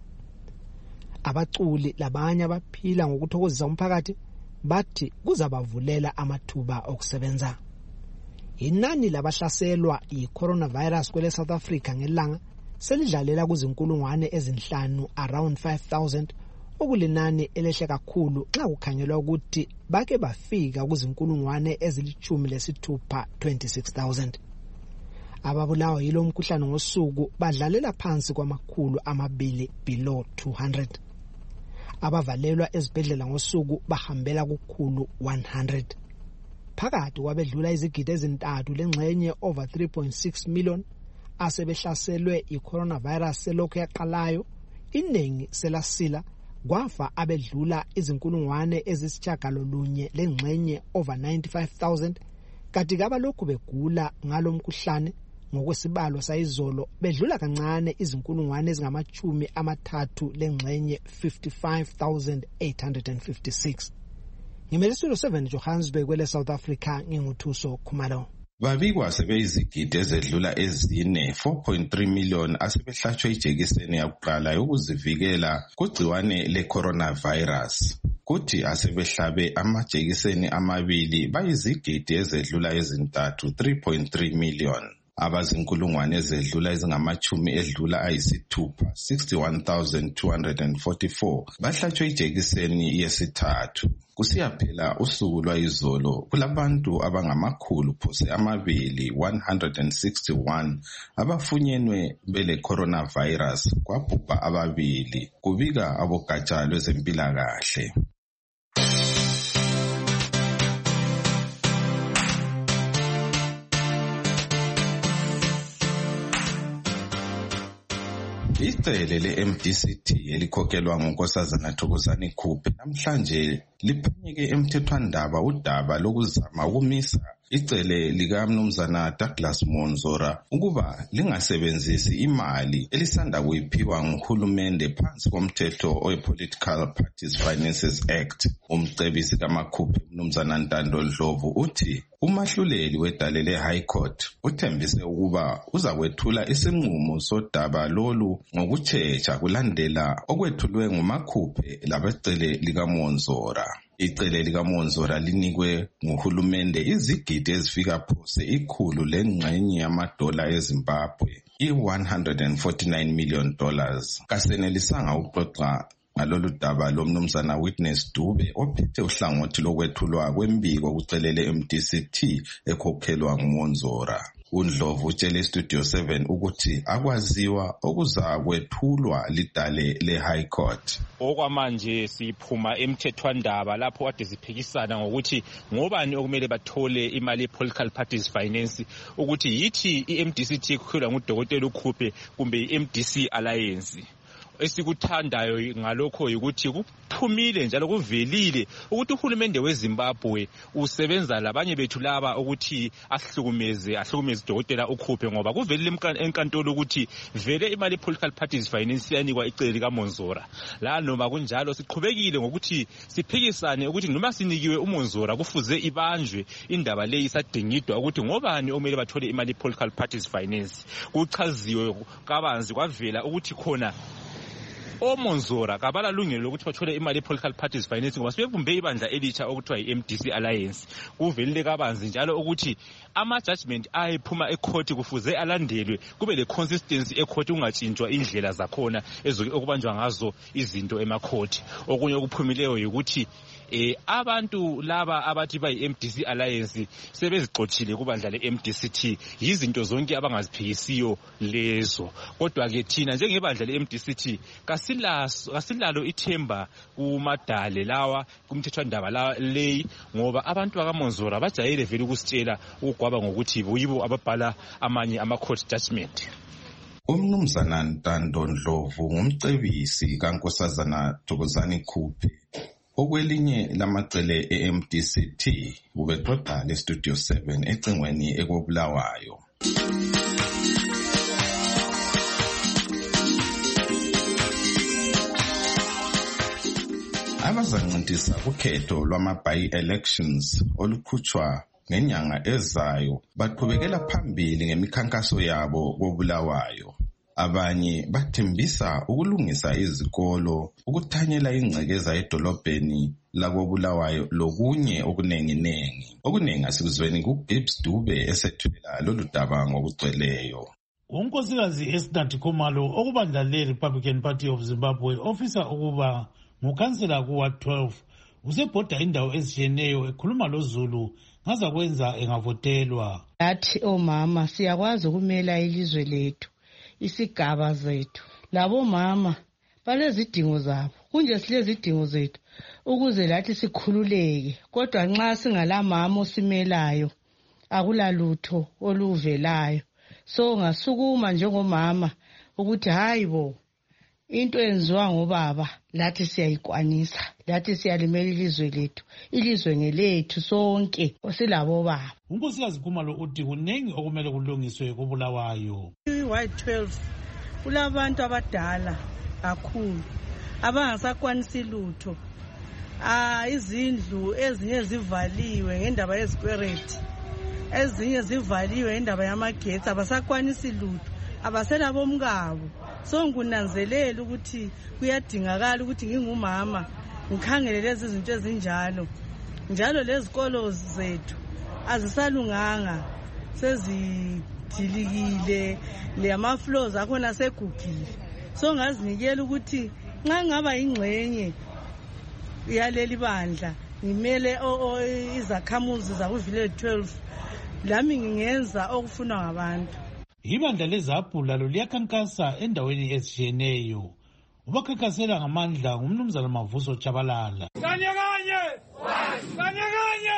Abaculi labanye abaphila ngokuthokozisa umphakathi bathi kuzabavulela amathuba okusebenza. Inani labahlaselwa yi-coronavirus kwele South Africa ngelanga selidlalela kuzinkulungwane ezinhlanu around five thousand okulinani elehle kakhulu xa kukhangelwa ukuthi bake bafika kuzinkulungwane ezilithumi lesithupha twenty-six thousand. Ababulawa yilo mkhuhlane ngosuku badlalela phansi kwamakhulu amabili below two hundred. Abavalelwa ezibhedlela ngosuku bahambela kukhulu one hundred. Phakathi kwabedlula izigidi ezintathu lengxenye over three point six million asebehlaselwe i-coronavirus selokhu yaqalayo, iningi selasila kwafa abedlula izinkulungwane ezisitshagalolunye lengxenye over ninety-five thousand, kanti kabalokhu begula ngalomkhuhlane ngokwesibalo sayizolo bedlula kancane izinkulungwane ezingamachumi amathathu lengxenye fifty-five thousand eight hundred fifty-six. Ngimelisilo seven Johannesburg kwele South Africa nginguthuso Khumalo. Babikwa sebeyizigidi ezedlula ezine four point three million asebehlatshwe ijekiseni yakuqala yokuzivikela kugciwane le-coronavirus. Kuthi asebehlabe amajekiseni amabili bayizigidi ezedlula ezintathu three point three million. Abazinkulungwane ezedlula ezingamachumi edlula ayisithupha sixty-one thousand two hundred forty-four bahlatshwe ijekiseni yesithathu. Kusiyaphela usuku lwayizolo kulabantu abangamakhulu phose amabili one hundred sixty-one abafunyenwe bele coronavirus kwabhubha ababili, kubika abogatsha lwezempilakahle. Icele le-M D C T elikhokhelwa ngunkosazana Thokozani Khuphe namhlanje liphanyeke emthethwandaba udaba lokuzama ukumisa icele likaMnumzana Douglas Monzora ukuba lingasebenzisi imali elisanda kuyiphiwa nguhulumende phansi komthetho owe-Political Parties Finances Act. Umcebisi kaMakhuphe Mnumzana Ntando Ndlovu uthi umahluleli wedale le-High Court uthembise ukuba uzakwethula isinqumo sodaba lolu ngokutsheja kulandela okwethulwe nguMakhuphe labecele likaMonzora. Icele likaMonzora linikwe nguhulumende izigidi ezifika phose ikhulu lengxenye yamadola eZimbabwe i-one hundred forty-nine million dollars. Kasenelisanga ukuxoxa ngalolu daba lomnumzana Witness Dube ophethe uhlangothi lokwethulwa kwembiko kucelele M D C T ekhokhelwa nguMonzora. uNdlovu utshele Studio seven ukuthi akwaziwa okuzakwethulwa lidale le-High Court. Okwamanje siphuma emthethwandaba lapho kade siphikisana ngokuthi ngobani okumele bathole imali ye-Political Parties Finance, ukuthi yithi i-M D C T ekhokhelwa ngudokotela uKhuphe kumbe i-M D C Alliance. Esikuthandayo ngalokho ukuthi kuphumile njalo kuvelile ukuthi uhulumende weZimbabwe usebenza labanye bethu laba ukuthi ahlukumeze ahlukumeze udokotela uKhuphe, ngoba kuvelile enkantolo ukuthi vele imali Political Parties Finance yanikwa icele likaMonzora. La noma kunjalo siqhubekile ngokuthi siphikisane ukuthi noma sinikiwe uMonzora kufuze ibanjwe indaba leyi isadingidwa ukuthi ngobani omele bathole imali Political Parties Finance. Kuchaziwe kabanzi kwavela ukuthi khona oMonzora kabala lungelo lokuthi bathole imali ye-Political Parties Finance ngoba sebebumbe ibandla elitsha okuthiwa yi-M D C Alliance. Kuvelile kabanzi njalo ukuthi ama-judgment ayephuma ecourt kufuze alandelwe, kube le-consistency ecourt, kungatshintshwa indlela zakhona okubanjwa ngazo izinto emacourt. Okunye okuphumileyo yikuthi eh abantu laba abathi bayi-M D C Alliance sebezixothile kubandla le-M D C T, yizinto zonke abangaziphikisiyo lezo. Kodwa ke thina njengebandla le-M D C T kasilaso kasilalo ithemba kumadale lawa kumthethwandaba la leyi, ngoba abantu bakaMonzora bajayele vele ukusitshela ukugwaba ngokuthi yibo ababhala amanye ama-court judgment. Umnumzana Ntando Ndlovu ngumcebisi kankosazana Thokozani Khuphe. Okwelinye lamacele e-M D C T ubexoxa le-Studio seven ecingweni ekobulawayo. Abazancintisa kukhetho lwama-by-elections olukhutshwa ngenyanga ezayo baqhubekela phambili ngemikhankaso yabo kobulawayo. Abanye bathembisa ukulungisa izikolo, ukuthanyela ingcekeza edolobheni lakobulawayo lokunye okunenginengi. Okuningi asikuzweni kuGibbs Dube esethwela lolu daba ngokugcweleyo. Unkosikazi Esther Khumalo okubandla le-Republican Party of Zimbabwe ofisa ukuba ngukhansela kuwa twelve usebhoda indawo ezitshiyeneyo ekhuluma loZulu ngazakwenza engavotelwa. Athi omama siyakwazi ukumela ilizwe lethu, isigaba zethu. Labo mama balezidingo zabo, kunje silezidingo zethu ukuze lathi sikhululeke. Kodwa nxa singalamama osimelayo akulalutho oluvelayo. So ngasukuma njengomama ukuthi hayibo into enziwa ngobaba lathi siyayikwanisa, lathi siyalimela ilizwe lethu, ilizwe ngelethu sonke osilabo baba. Unkosikazi Khumalo uthi kunengi okumele kulungiswe koBulawayo. I-Y twelve kulabantu abadala kakhulu abangasakwanisi lutho. Ah izindlu ezinye zivaliwe ngendaba yezikwereti, ezinye zivaliwe ngendaba yamagetsi, abasakwanisi lutho, abasela bomkabo. So ngunanzelela ukuthi kuyadingakala ukuthi ngingumama ngikhangele lezi zinto ezinjalo. Njalo lezikolo zethu azisalunganga, sezidilikile, le ama floors akhona segugile. So ngazinikela ukuthi nxa ngaba ingxenye yaleli bandla ngimele izakhamuzi zaku Village twelve, lami ngingenza okufunwa ngabantu. Ibandla leZAPU lalo liyakhankasa endaweni ezitshiyeneyo. Ubakhankasela ngamandla ngumnumzana Mavuso Chabalala. Kanye-kanye! Kanye-kanye!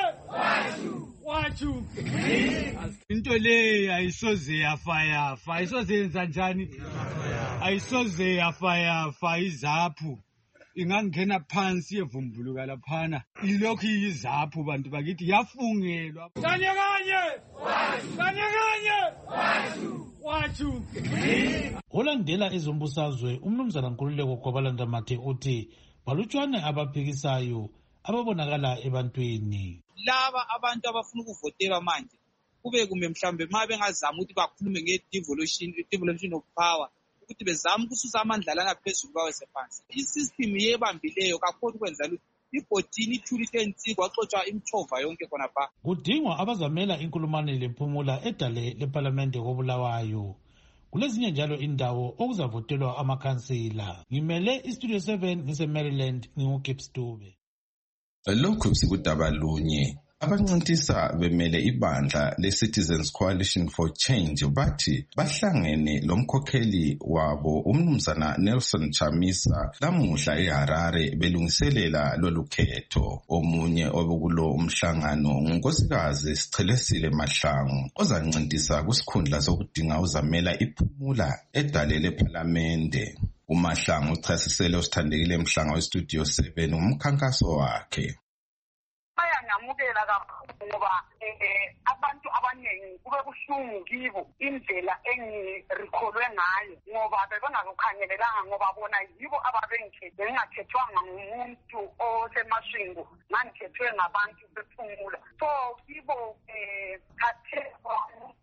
Wachu! Into le ayisoze yafa yafa, ayisoze yenza njani? Ayisoze yafa yafa iZAPU. Ingangena phansi yevumbuluka laphana. Ilokhu iZAPU bantu bakithi yafungelwa. Kanye-kanye! Kanye-kanye! Wachu! Olandela ezombusazwe umnumzana Nkululeko Gwabalanda Mathe uthi balutshwane abaphikisayo ababonakala ebantwini. Laba abantu abafuna ukuvotela manje kube kumbe mhlambe ma bengazama ukuthi bakhulume nge-devolution devolution of power, ukuthi bezama ukususa amandla lana phezulu bawese phansi. I-system yebambileyo kakhulu kwenza ukuthi ibhodini ithulise insiko waxotsha imchova yonke khona pha. Kudingwa abazamela inkulumane lephumula edale leParliament koBulawayo. Kulezinye njalo indawo okuzavotelwa amakhansila. Ngimele iStudio seven ngise Maryland nginguKip Stube. Lokhu sikudaba lunye. Abancintisa bemele ibandla le-Citizens Coalition for Change bathi bahlangene lomkhokheli wabo umnumzana Nelson Chamisa lamuhla eHarare belungiselela lolukhetho. Omunye obukulo umhlangano ngunkosikazi Sichelesile Mahlangu ozancintisa kusikhundla sokudinga uzamela iphumula edale leParlamente. uMahlangu uchasisele usithandekile Mhlanga weStudio seven umkhankaso wakhe. Bayanamukela kakhulu ngoba abantu abaningi kube kuhlungu kibo indlela engirikholwe ngayo ngoba bebengakukhangelelanga ngoba bona yibo ababengikhethe, bengakhethwanga ngumuntu osemashingo, ngangikhethwe ngabantu bephumula. So kibo khathekwa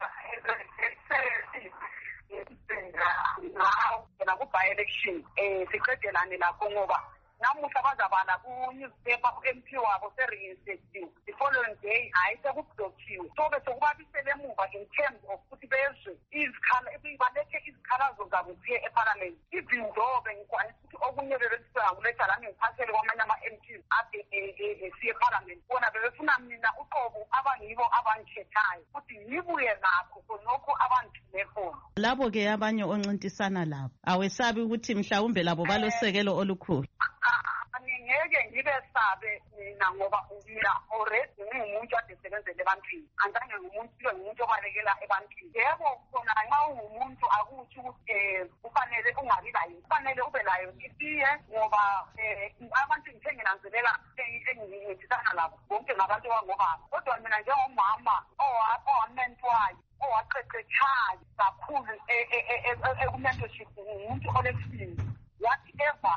now ku-by-election um siqedelane lakho ngoba namuhla bazabala ku-newspaper ku-M P wabo se-reinstative, the following day hayi sekubhlokhiwe. So bese kubabisele emuva in terms of ukuthi bezwe izikhala balethe izikhalazo zabo ziye eParliament. Even though bengikwanisa ukuthi okunye bebesisengakuletha lami ngiphathele kwamanye ama-M Ps ade siye eParliament, bona bebefuna mina uqobo abangibo abangikhethayo ukuthi ngibuye nakho khonokho abangithule khona. Labo-ke abanye oncintisana labo awesabi ukuthi mhlawumbe labo balosekelo olukhulu? Ngeke ngibe sabe mina ngoba mina already ngingumuntu adesebenzele ebantwini, angizange ngumuntu lo ngumuntu obalekela ebantwini. Yebo khona nxa ungumuntu akuthi ukuthi kufanele ungabi layo, kufanele ube layo itiye ngoba abantu ngithe nginanzelela engincintisana labo bonke ngabantu abangobaba. Kodwa mina njengomama owamentowayo owaqeqetshayo kakhulu ekumentorship, ngumuntu olesibindi. Whatever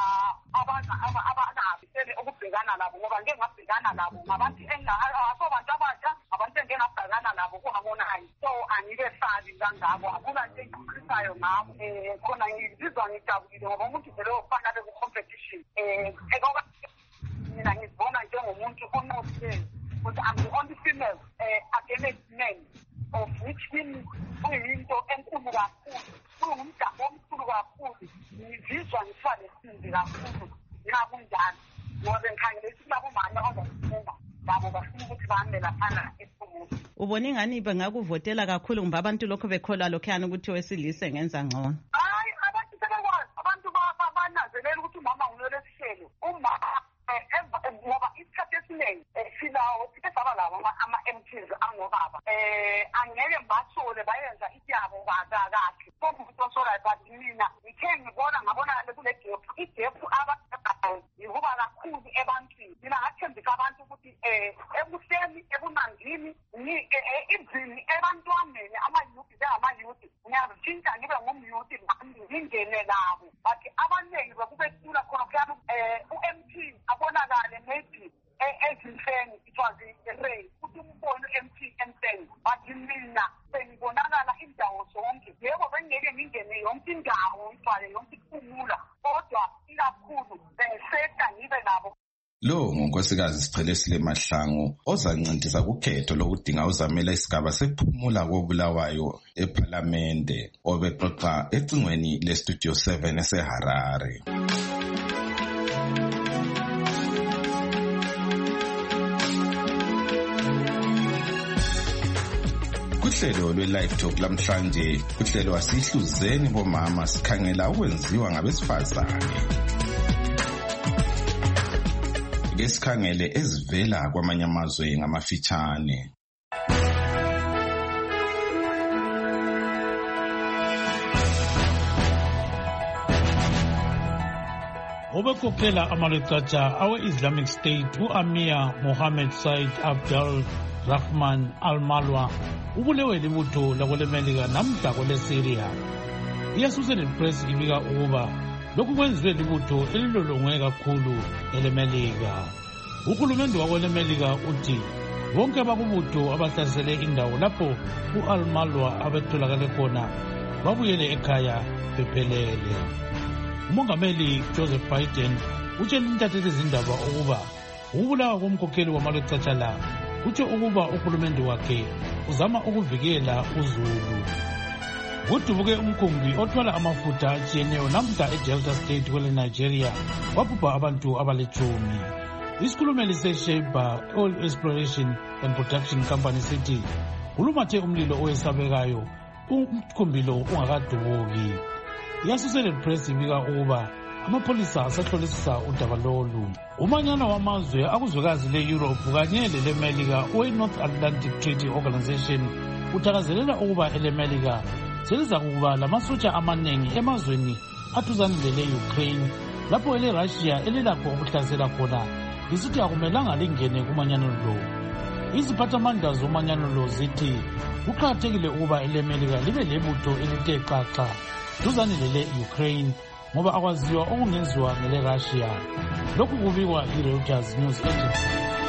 abanabisele ukubhekana labo ngoba ngeke ngabhekana labo ngabantu asobantu abasha, abantu engeke ngabhekana labo kungabonayo. So angike sabi kangabo, akula nto engikhulisayo ngabo. um khona ngizizwa ngijabulile ngoba umuntu vele ofana beku-competition. um mina ngizibona njengomuntu onosileyo ukuthi I'm the only female uh, against men, of which kuyinto enkulu kakhulu, kungumdabu omkhulu kakhulu. Ngizizwa ngithwalesindi kakhulu ngakunjani ngoba bengikhangele ukuthi labomama abazasifunda labo bafuna ukuthi bahambe laphana ephumula. Ubona ingani bengakuvotela kakhulu ngoba abantu lokho bekholwa lokhuyana ukuthi wesilisa engenza ngcono? Hayi, abantu sebekwazi, abantu bananzelela ukuthi umama ngulolesihlelo. Umama ngoba isikhathi esiningi silawo sike saba lawo ama-M Ps angobaba. um angeke basole bayenza ityabo kakhe. Konke umuntu osolayo but mina ngithe ngibona ngabona ebantwaneni amayuthi njengamayuthi ngiyazitshintsha ngibe ngumyuthi ngingene labo but abaningi bekube sula khona kuyani um u-M P abonakale maybe ezimfeni it was i-ray ukuthi umbone u-M P emfeni but mina sengibonakala indawo zonke yebo bengeke ngingene yonke indawo ngithwale yonke iphumula kodwa ikakhulu bengiseta ngibe nabo. Lo ngunkosikazi Sichelesile Mahlangu ozancintisa kukhetho lokudinga uzamela isigaba sephumula koBulawayo eParliamente obexoxa ecingweni leStudio seven eseHarare. Kuhlelo lwe-Live Talk lamhlanje kuhlelo asihluzeni bomama sikhangela ukwenziwa ngabesifazane. Ngesikhangele ezivela kwamanye amazwe ngamafitshane. Obekhokhela amalwekatsha awe-Islamic State u-Amir Mohammed Said Abdul Rahman Al-Malwa ubulewe libutho lakwelemelika namhla kwele-Syria. I-Associated Press ibika ukuba lokhu kwenziwe libutho elilolongwe kakhulu elemelika. Uhulumende wakwelemelika uthi bonke abakubutho abahlasele indawo lapho u-Al-Malwa abetholakale khona babuyele ekhaya bephelele. Umongameli Joseph Biden utshele intatheli zindaba ukuba ukubulawa komkhokheli wamalwekatsha la utsho ukuba uhulumende wakhe uzama ukuvikela uZulu. Kudubuke umkhumbi othwala amafutha atshiyeneyo namhla eDelta State kwele Nigeria wabhubha abantu abalithumi. Isikhulumeli seSheba Oil Exploration and Production Company sithi kulumathe umlilo owesabekayo umkhumbi lo ungakadubuki. I-Associated Press ibika ukuba amapholisa asahlolisisa udaba lolu. Umanyano wamazwe akuzwekazi le-Europe kanye lelemelika owe-North Atlantic Treaty Organization uthakazelela ukuba elemelika seliza kuba lamasotsha amaningi emazweni athuzane lele-Ukraine lapho ele-Russia elilakho ukuhlasela khona lisithi akumelanga lingene kumanyano lo. Iziphathamandla zomanyano lo zithi kuqakathekile ukuba elemelika libe lebutho elithe xaxa duzane lele-Ukraine ngoba akwaziwa okungenziwa ngele-Russia. Lokhu kubikwa i-Reuters News Agency.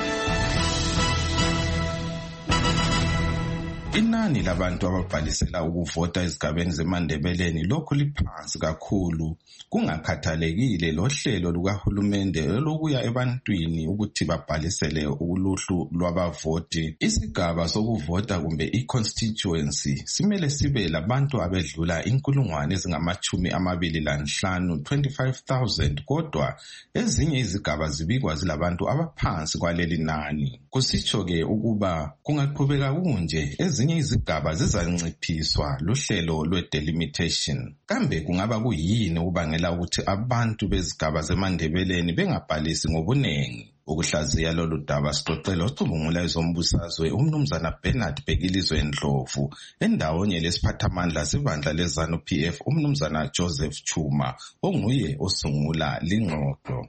Inani labantu ababhalisela ukuvota ezigabeni zeMandebeleni lokhu liphansi kakhulu kungakhathalekile lohlelo lukahulumende lokuya ebantwini ukuthi babhalisele ukuluhlu lwabavoti. Isigaba sokuvota kumbe i-constituency simele sibe labantu abedlula inkulungwane ezingamachumi amabili lanhlanu twenty-five thousand kodwa ezinye izigaba zibikwa zilabantu abaphansi kwaleli nani. Kusitsho-ke ukuba kungaqhubeka kunje ezinye izigaba zizanciphiswa luhlelo lwe-delimitation. Kambe kungaba kuyini ukubangela ukuthi abantu bezigaba zeMandebeleni bengabhalisi ngobunengi? Ukuhlaziya lolu daba sixoxela ocubungula ezombusazwe umnumzana Bernard Bhekilizwe Ndlovu endawonye lesiphathamandla sibandla leZANU P F umnumzana Joseph Chuma onguye osungula lingxoxo.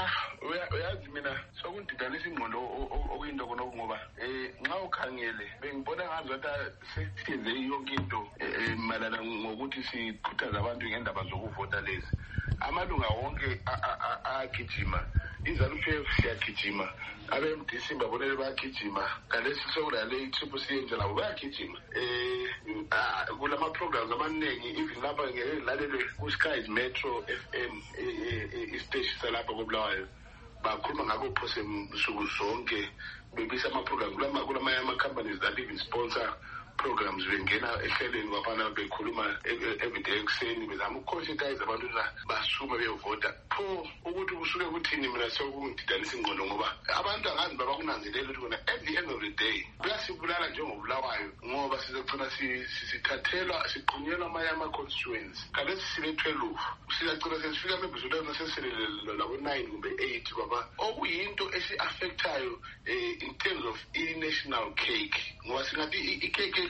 Uyazi mina sokundidanisa ingqondo okuyinto khona ngoba eh nxa ukhangele bengibona ngazathi sesiyenze yonke into malana ngokuthi sikhuthaza abantu ngendaba zokuvota lezi. Amalunga wonke agijima, iZANU P F siyagijima, abe-M D C babonele bayagijima, ngalesi sokulale i-Triple C yenze labo bayagijima. Eh kulama programs amaningi even lapha ngelalele ku-Skies Metro F M isiteshi salapha koBulawayo bakhuluma ngakho phose nsuku zonke bebisa ama-program kulamanye ama-companies that even sponsor programs bengena ehlelweni wafana bekhuluma everyday ekuseni bezama ukukhonsentize abantu na basume beyovota. Pho ukuthi kusuke kuthini mina sokungididanisa ingqondo ngoba abantu angazi babakunanzelela ukuthi kona at the end of the day kuyasibulala njengobulawayo ngoba sizogcina sithathelwa siqunyelwa amanye ama-constituents kalesi sibe twelve sizagcina sesifika mebhizulana seselele labo nine kumbe eight kwaba okuyinto esi-affectayo in terms of i-national cake ngoba singathi i-cake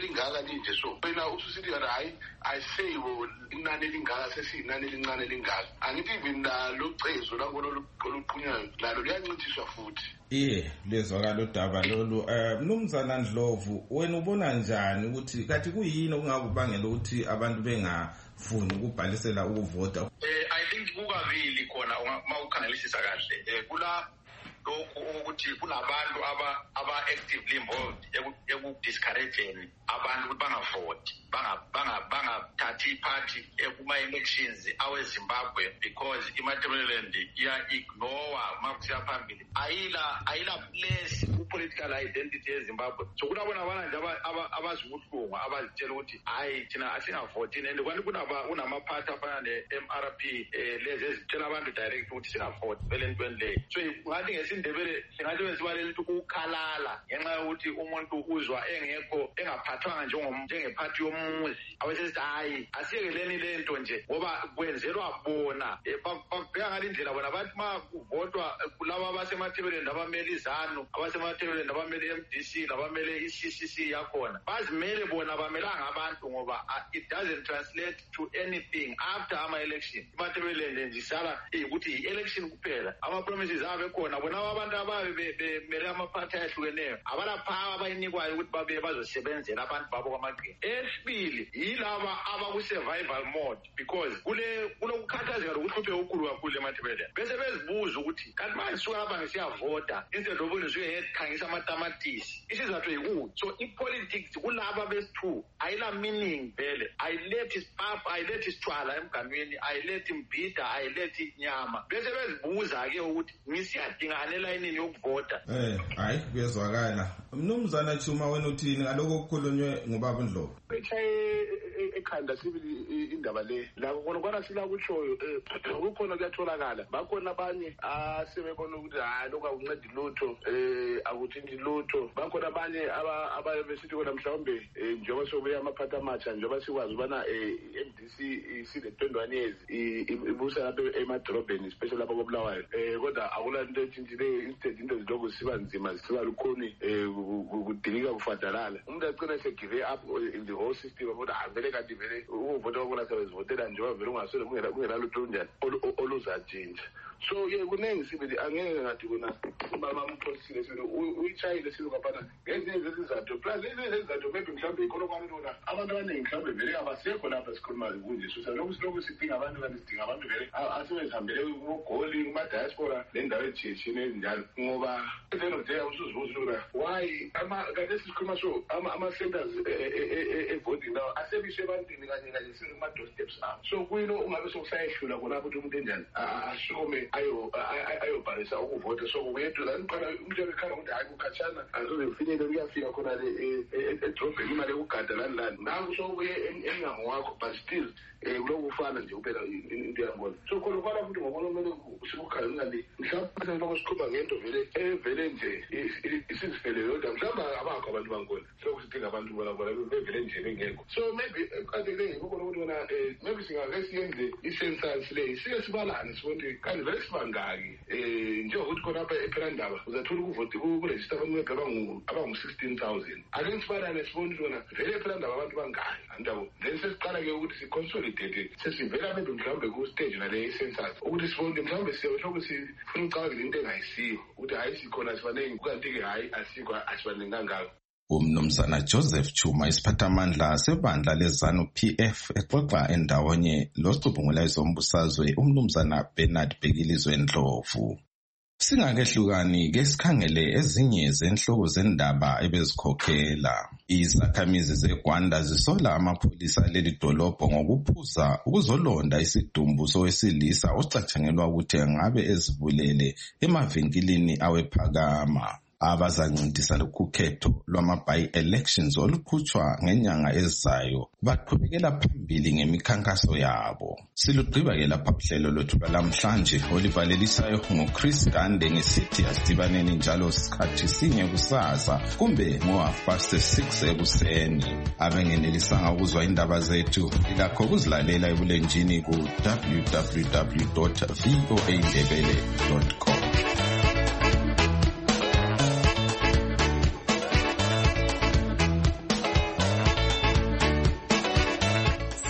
elingaka linje so wena ususithi hayi ayiseyiwo inani elingaka sesiyinani elincane elingaka angithi even lo cezo lakho oluqhunyayo lalo liyancintiswa futhi. Iye lezwakala udaba lolu. um Mnumzana Ndlovu, wena ubona njani ukuthi kathi kuyini okungakubangela ukuthi abantu bengafuni ukubhalisela ukuvota? Eh I think kukabili khona uma ukhangelisisa kahle kula lokhu ukuthi kunabantu aba aba actively involved eku-discouraging abantu ukuthi bangavoti banga bangathathi party kuma elections aweZimbabwe because iMatabeleland iya-ignore makusiya phambili ayila ayila place ku-political identity yeZimbabwe. So kunabona abana nje abazibuhlungu abazitshela ukuthi hayi thina asingavotini and kwanti kunamaphathi afana ne-M R P lezi ezitshela abantu direct ukuthi singavoti vele entweni leyo. So ngathi ngesindebele singathi wesibalele ukuthi ukukhalala ngenxa yokuthi umuntu uzwa engekho engaphathwanga njengephathi yomuzi awesesithi hayi asiyekeleni lento nje ngoba kwenzelwa bona babheka ngale ndlela bona bathi ma kuvotwa kulabo abasemathebeleni abamele izanu abasemathebeleni abamele M D C labamele i-C C C yakhona bazimele bona bamelanga abantu ngoba it doesn't translate to anything after ama-election. iMatabeleland nje isala ukuthi i-election kuphela ama-promises abe khona bona abantu ababe bemele amaphathi ayahlukeneyo abalapha abayinikwayo ukuthi babe bazosebenzela abantu babo kwamaqhinga. Esibili yilaba abaku-survival mode because kule kulokukhathazeka lokuhluphe okukhulu kakhulu eMatabeleland bese bezibuza ukuthi kanti manje suka lapha ngisiyavota instead of ngisuke ngikhangisa amatamatisi isizathu yikuthi. So i-politics kulaba besi-two ayila meaning vele ayilethi isipapa ayilethi isitshwala emganweni ayilethi imbhida ayilethi inyama bese bezibuza-ke ukuthi ngisiyadingana elayinini yokuvota. Eh hayi kuyezwakala. Mnumzana Chuma wena uthini ngaloko okukhulunywe ngubaba Ndlovu? Echaye ekhanda sibili indaba le la khona kwana sila kutshoyo ukukhona kuyatholakala bakhona abanye asebebona ukuthi hayi lokho akuncedi lutho eh akuthinti lutho bakhona abanye abaye besithi kona mhlawumbe njengoba sobuya amaphathi amatsha njengoba sikwazi ubana i-M D C isile twenty-one years ibusa lapha emadrobheni especially lapha koBulawayo eh kodwa akulanto ethintile instead into ziloko siba nzima siba lukhuni kudilika kufadalala umuntu agcina segive up in the whole system about avele kanti vele ukuvota kwakona sebezivotela njengoba vele ungasole kungela lutho lunjani oluzajinja. So ye kunengi sibili angeke ngathi kuna ubaba umphosile silo uyitshayile silo kapana ngezinye zezizathu plus lezi zezizathu maybe mhlawumbe ikolo kwanona abantu abaningi mhlawumbe vele abasekho lapha sikhuluma kunje so lokhu silokhu sidinga abantu kanti sidinga abantu vele asebezihambele ngogoli kuma-diaspora nendawo ejiyeshini ezinjalo ngoba then of day usuzibuza lula why kade sikhuluma so ama-centers e-voting lawo asebiswe ebantwini kanye kanye kuma-doorsteps abo so kuyino ungabe sokusayehlula khona ukuthi umuntu enjani ashume ayobhalisa ukuvota so kuyedwa niqala umuntu ebekhanga ukuthi hayi kukhatshana azobe kufinyele kuyafika khona le edrobheni imali ekugada lani lani nangu sokubuye emnyango wakho but still kuloku ufana nje kuphela into yangona so khona kwala futhi ngobona kumele sikukhalina le mhlawumbe lokho sikhuluma ngento vele evele nje isizivele yodwa mhlawumbe abakho abantu bangona sokusidinga abantu bona bona bevele nje bengekho so maybe kade le ngikubona ukuthi wona maybe singake siyenze i-census le sike sibalane sibone kanti vele sibangaki um njengokuthi khona apha ephelandaba uzathola ukuvoti kurejista abantu abangu-sixteen thousand ake nisibalane sibone ukuthi wona vele ephelandaba abantu bangaki andabo then sesiqala-ke ukuthi siconsolidate sesivela maybe mhlawumbe ku-stage nale i-census ukuthi sibone mhlawumbe siyosho sifuna ucabangela into engayisiyo ukuthi hayi sikhona sibanengi kukanti-ke hayi asikho asibanengi kangako. Umnumzana Joseph Chuma isiphathamandla sebandla lezanu P F exoxa endawonye losicubhungulayo sombusazwe umnumzana Bernard Bhekilizwe Ndlovu. Singakehlukani ke sikhangele ezinye zenhloko zendaba ebezikhokhela. Izakhamizi zeGwanda zisola amapholisa leli dolobho ngokuphuza ukuzolonda isidumbu sowesilisa ocatshangelwa ukuthi ngabe ezibulele emavinkilini awephakama. Abazancintisa lokukhetho lwama-by-elections olukhutshwa ngenyanga ezayo baqhubekela phambili ngemikhankaso yabo. Silugqiba-ke lapha uhlelo lwethu lwalamhlanje olivalelisayo ngoChris Gande ngesithi asidibaneni njalo sikhathi sinye kusasa kumbe ngo-half past six ekuseni. Abengenelisanga ukuzwa indaba zethu ilakho kuzilalela ebulenjini ku-w w w dot voa ndebele dot com.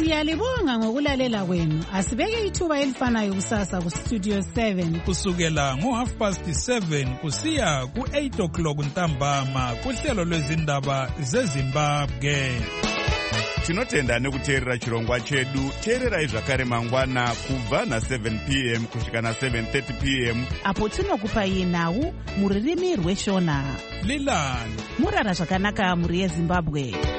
Siyalibonga ngokulalela kwenu. Asibeke ithuba elifanayo kusasa ku Studio seven. Kusukela ngo half past seven kusiya ku eight o'clock ntambama kuhlelo lwezindaba zeZimbabwe. Tinotenda nekuteerera chirongwa chedu. Teererai zvakare mangwana kubva na seven p m kusvika na seven thirty p m apo tinokupai nhau muririmi rweshona. Lilani murara zvakanaka muri yeZimbabwe.